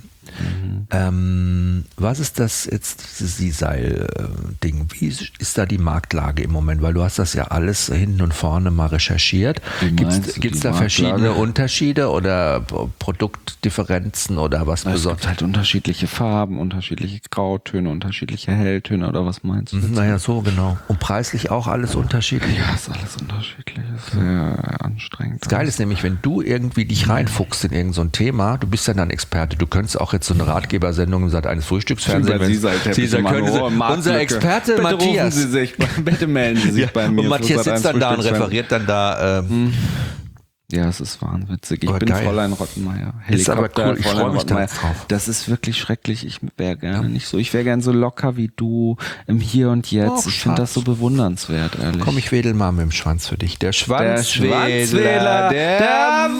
Ähm, was ist das jetzt, dieses Sisal-Ding? Wie ist da die Marktlage im Moment? Weil du hast das ja alles hinten und vorne mal recherchiert. Wie Gibt meinst es du die da Marktlage? verschiedene Unterschiede oder Produktdifferenzen oder was Es gibt Besonderes? halt unterschiedliche Farben, unterschiedliche Grautöne, unterschiedliche Helltöne oder was meinst du? Mhm, naja, so genau. Und preislich auch alles unterschiedlich. Ja, ist alles unterschiedlich. Ist sehr anstrengend. Das Geile ist nämlich, wenn du irgendwie dich reinfuchst in irgendein so ein Thema, du bist ja dann Experte, du könntest auch jetzt so eine Ratgebersendung im Sat eines Frühstücksfernsehens. Über Sisal-Teppiche Sisal machen. könnte sie- Oh, Marktlücke. unser Experte Bitte Matthias. rufen Sie sich, bitte melden Sie sich Ja, bei mir. und für Matthias Sat eins sitzt dann da und Frühstücksfernsehen. referiert dann da. Ähm, Ja, es ist wahnwitzig. Ich Aber bin geil. Fräulein Rottenmeier. Ist aber Helikopter, cool, ich Fräulein freu mich da Rottenmeier. drauf. Das ist wirklich schrecklich. Ich wäre gerne nicht so. Ich wäre gerne so locker wie du im Hier und Jetzt. Och, ich finde das Schatz. so bewundernswert, ehrlich. Komm, ich wedel mal mit dem Schwanz für dich. Der Der Schwanzwedler Schwanzwedler der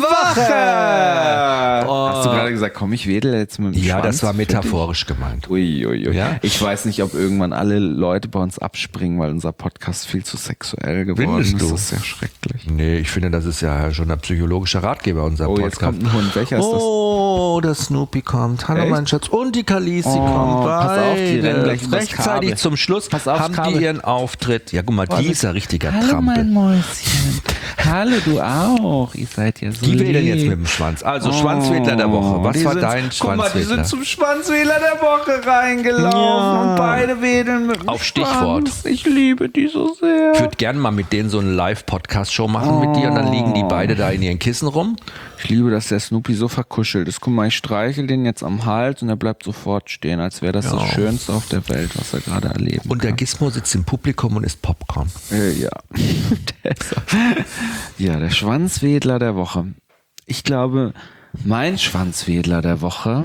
Woche. Oh. Hast du gerade gesagt, komm, ich wedel jetzt mit dem Ja, Schwanz das war für metaphorisch gemeint. dich? Ui, ui, ui. Ja? Ich weiß nicht, ob irgendwann alle Leute bei uns abspringen, weil unser Podcast viel zu sexuell geworden Findest ist. du? Das ist sehr schrecklich. Nee, ich finde, das ist ja schon ein psychologischer Ratgeber, unser Oh, Podcast. jetzt kommt ein Hund. Welcher ist das? Oh, der Snoopy kommt. Hallo, Echt? mein Schatz. Und die Khaleesi Oh, kommt. pass auf, die Beide. rennen gleich übers Rechtzeitig Kabel. zum Schluss Pass aufs haben Kabel. die ihren Auftritt. Ja, guck mal, die ist ja richtiger Hallo, mein Trampel. Mäuschen. Hallo, du auch. Ihr seid ja so Die wedeln lieb. jetzt mit dem Schwanz. Also, Schwanzwedler der Woche. Was die war sind, dein Guck mal, die Schwanzwedler? sind zum Schwanzwedler der Woche reingelaufen Ja. und beide wedeln mit dem Auf Stichwort. Schwanz. Ich liebe die so sehr. Ich würde gerne mal mit denen so eine Live-Podcast-Show machen mit dir und dann liegen die beide da in ihren Kissen rum. Ich liebe, dass der Snoopy so verkuschelt ist. Guck mal, ich streichel den jetzt am Hals und er bleibt sofort stehen, als wäre das Ja. das Schönste auf der Welt, was er gerade erleben Und der kann. Gizmo sitzt im Publikum und isst Popcorn. Äh, ja. Der ist auch- ja, der Schwanzwedler der Woche. Ich glaube, mein Schwanzwedler der Woche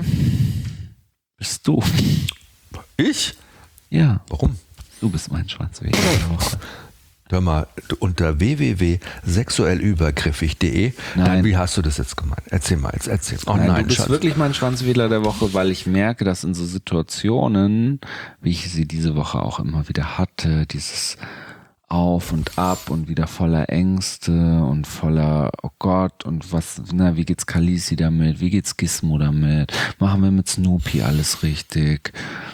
bist du. Ich? Ja, Warum? du bist mein Schwanzwedler der Woche. Hör mal, unter w w w punkt sexuell übergriffig punkt de. Nein. Wie hast du das jetzt gemeint? Erzähl mal, jetzt erzähl. Oh Nein, nein, du bist Schatz. wirklich mein Schwanzwedler der Woche, weil ich merke, dass in so Situationen, wie ich sie diese Woche auch immer wieder hatte, dieses Auf und Ab und wieder voller Ängste und voller, oh Gott, und was, na, wie geht's Khaleesi damit? Wie geht's Gizmo damit? Machen wir mit Snoopy alles richtig?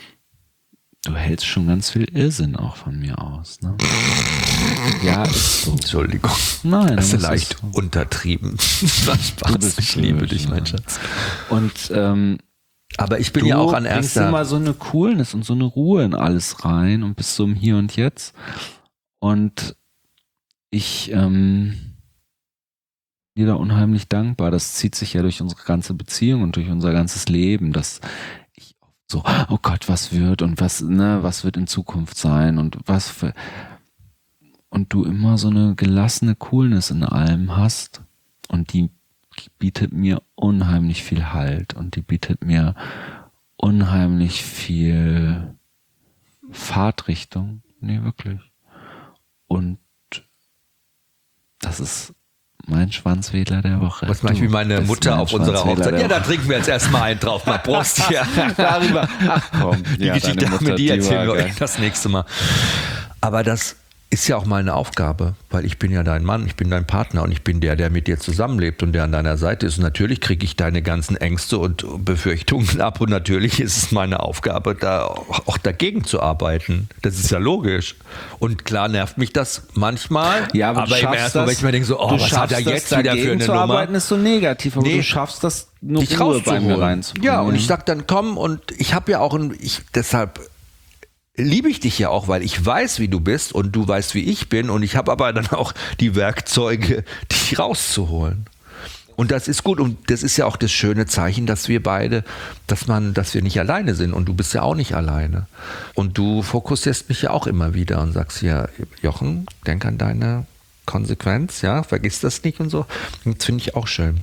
Du hältst schon ganz viel Irrsinn auch von mir aus, ne? Ja, ist so. Entschuldigung. Nein, das ist aber es leicht ist so. untertrieben. Das war Du Spaß. bist Ich liebe böse, dich, mein ja. Schatz. Und ähm, Aber ich bin du ja auch an bringst erster. immer so eine Coolness und so eine Ruhe in alles rein und bist so im Hier und Jetzt. Und ich ähm, bin dir da unheimlich dankbar. Das zieht sich ja durch unsere ganze Beziehung und durch unser ganzes Leben, dass ich oft so, oh Gott, was wird und was, ne, was wird in Zukunft sein und was für. und du immer so eine gelassene Coolness in allem hast und die bietet mir unheimlich viel Halt und die bietet mir unheimlich viel Fahrtrichtung. Nee, wirklich. Und das ist mein Schwanzwedler der Woche. Was mache ich wie meine Mutter auf unserer Hochzeit? Ja, da trinken wir jetzt erstmal einen drauf. Mal Prost hier. Darüber. Ach komm. Die Ja, Geschichte deine haben wir, Mutter, die erzählen wir war euch geil. das nächste Mal. Aber das ist ja auch meine Aufgabe, weil ich bin ja dein Mann, ich bin dein Partner und ich bin der, der mit dir zusammenlebt und der an deiner Seite ist. Und natürlich kriege ich deine ganzen Ängste und Befürchtungen ab und natürlich ist es meine Aufgabe, da auch dagegen zu arbeiten. Das ist ja logisch. Und klar nervt mich das manchmal, Ja, aber, aber du im schaffst ersten das, Moment, ich mir denke so, oh, du was hat er schaffst das, jetzt wieder für dagegen eine zu Nummer? arbeiten ist so negativ, aber Nee. du schaffst das, nur dich Ruhe bei mir rauszuholen. reinzubringen. Ja, und ich sag dann, komm, und ich habe ja auch ein, ich, deshalb liebe ich dich ja auch, weil ich weiß, wie du bist und du weißt, wie ich bin und ich habe aber dann auch die Werkzeuge, dich rauszuholen. Und das ist gut und das ist ja auch das schöne Zeichen, dass wir beide, dass man, dass wir nicht alleine sind und du bist ja auch nicht alleine. Und du fokussierst mich ja auch immer wieder und sagst ja, Jochen, denk an deine Konsequenz, ja, vergiss das nicht und so. Und das finde ich auch schön.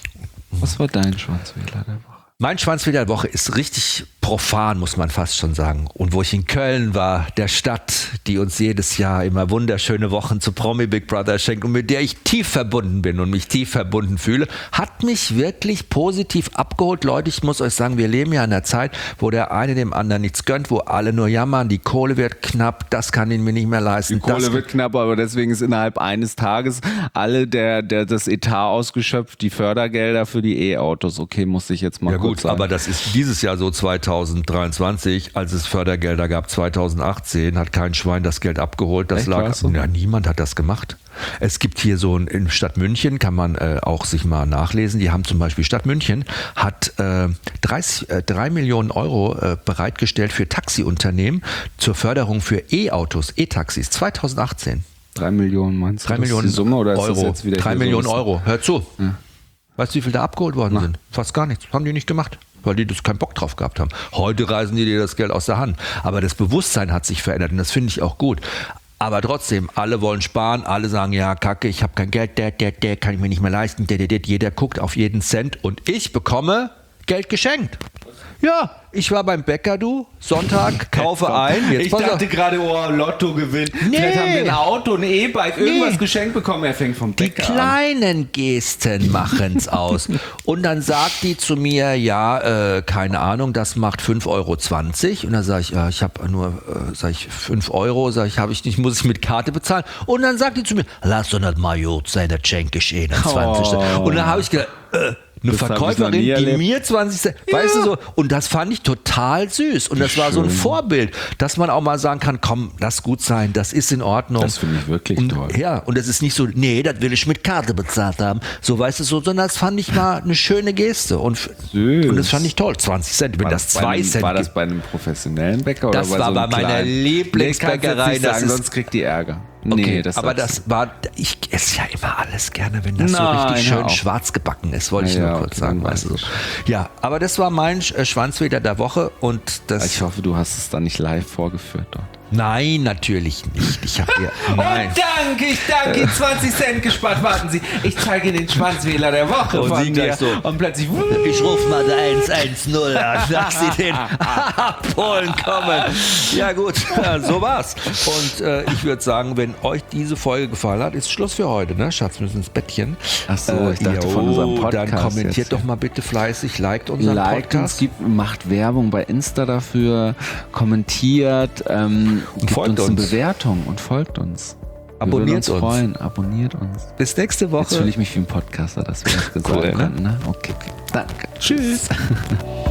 Was war dein Schwanzwedler der Woche? Mein Schwanzwedler der Woche ist richtig profan, muss man fast schon sagen. Und wo ich in Köln war, der Stadt, die uns jedes Jahr immer wunderschöne Wochen zu Promi Big Brother schenkt und mit der ich tief verbunden bin und mich tief verbunden fühle, hat mich wirklich positiv abgeholt. Leute, ich muss euch sagen, wir leben ja in einer Zeit, wo der eine dem anderen nichts gönnt, wo alle nur jammern, die Kohle wird knapp, das kann ich mir nicht mehr leisten. Die Kohle das wird knapp, aber deswegen ist innerhalb eines Tages alle der, der das Etat ausgeschöpft, die Fördergelder für die E-Autos. Okay, muss ich jetzt mal Ja kurz gut, sagen. aber das ist dieses Jahr so zweitausenddreiundzwanzig, als es Fördergelder gab zweitausendachtzehn, hat kein Schwein das Geld abgeholt. Das Echt, lag, war's so? ja, niemand hat das gemacht. Es gibt hier so ein, in Stadt München, kann man äh, auch sich mal nachlesen, die haben zum Beispiel, Stadt München hat äh, dreißig, äh, drei Millionen Euro äh, bereitgestellt für Taxiunternehmen zur Förderung für E-Autos, E-Taxis zweitausendachtzehn. Drei Millionen meinst du? Drei das ist Millionen die Summe oder ist Euro. das jetzt wieder Drei hier Millionen so ein Euro. Hör zu. Ja. Weißt du, wie viel da abgeholt worden sind? Fast gar nichts. Haben die nicht gemacht, weil die das keinen Bock drauf gehabt haben. Heute reißen die dir das Geld aus der Hand. Aber das Bewusstsein hat sich verändert und das finde ich auch gut. Aber trotzdem, alle wollen sparen, alle sagen, ja, kacke, ich habe kein Geld, der, der, der kann ich mir nicht mehr leisten, der, der, der, jeder guckt auf jeden Cent und ich bekomme Geld geschenkt. Ja, ich war beim Bäcker, du, Sonntag, kaufe ein. Jetzt Ich pass auf. dachte gerade, oh, Lotto gewinnt. Nee. Vielleicht haben wir ein Auto, ein E-Bike, irgendwas Nee. geschenkt bekommen. Er fängt vom Die Bäcker an. kleinen Gesten machen's aus. Und dann sagt die zu mir, ja, äh, keine Ahnung, das macht fünf Euro zwanzig. Und dann sage ich, ja, ich habe nur, äh, sag ich, fünf Euro, sag ich, habe ich nicht, muss ich mit Karte bezahlen. Und dann sagt die zu mir, lass doch nicht mal gut sein, das schenke ich eh zwanzig. Oh. Und dann habe ich gedacht, äh, eine Das hab ich noch Verkäuferin, nie die erlebt. mir zwanzig Cent, weißt du so, und das fand ich total süß. Und das war so ein schön. Vorbild, dass man auch mal sagen kann, komm, lass gut sein, das ist in Ordnung. Das finde ich wirklich und, toll. Ja, und das ist nicht so, nee, das will ich mit Karte bezahlt haben. So, weißt du, so, sondern das fand ich mal eine schöne Geste. Und, Süß. und das fand ich toll. zwanzig Cent, wenn War das bei zwei einem, Cent War das gibt. bei einem professionellen Bäcker? Das oder bei war so einem bei meiner kleinen? Lieblingsbäckerei, Nee, das, das sagen, ist- sonst kriegt die Ärger. Okay, Nee, das aber sagst das war, ich esse ja immer alles gerne, wenn das so Nein, richtig hör schön auf. schwarz gebacken ist, wollte ich Ja, nur ja, kurz okay, sagen, dann weißt du so. weiß Ja, aber das war mein äh, Schwanzweder der Woche und du. das. Ich hoffe, du hast es dann nicht live vorgeführt dort. Nein, natürlich nicht. Ich habe hier. Nein. Und danke, ich danke Ihnen, zwanzig Cent gespart. Warten Sie, ich zeige Ihnen den Schwanzwähler der Woche Und von sie mir. gleich so. Und plötzlich, Ich rufe mal der eins eins null an, dass sie den abholen kommen. Ja gut, so war's. Und äh, ich würde sagen, wenn euch diese Folge gefallen hat, ist Schluss für heute, ne? Schatz, wir müssen ins Bettchen. Ach so, ich dachte von unserem Podcast Dann kommentiert jetzt. doch mal bitte fleißig, liked unseren liked uns, Podcast. gibt, macht Werbung bei Insta dafür, kommentiert, ähm, gibt folgt uns eine uns. Bewertung und folgt uns. Wir Abonniert würden uns. uns. Freuen. Abonniert uns. Bis nächste Woche. Jetzt fühle ich mich wie ein Podcaster, dass wir das gesagt Cool, ne? haben. Ne? Okay, danke. Tschüss.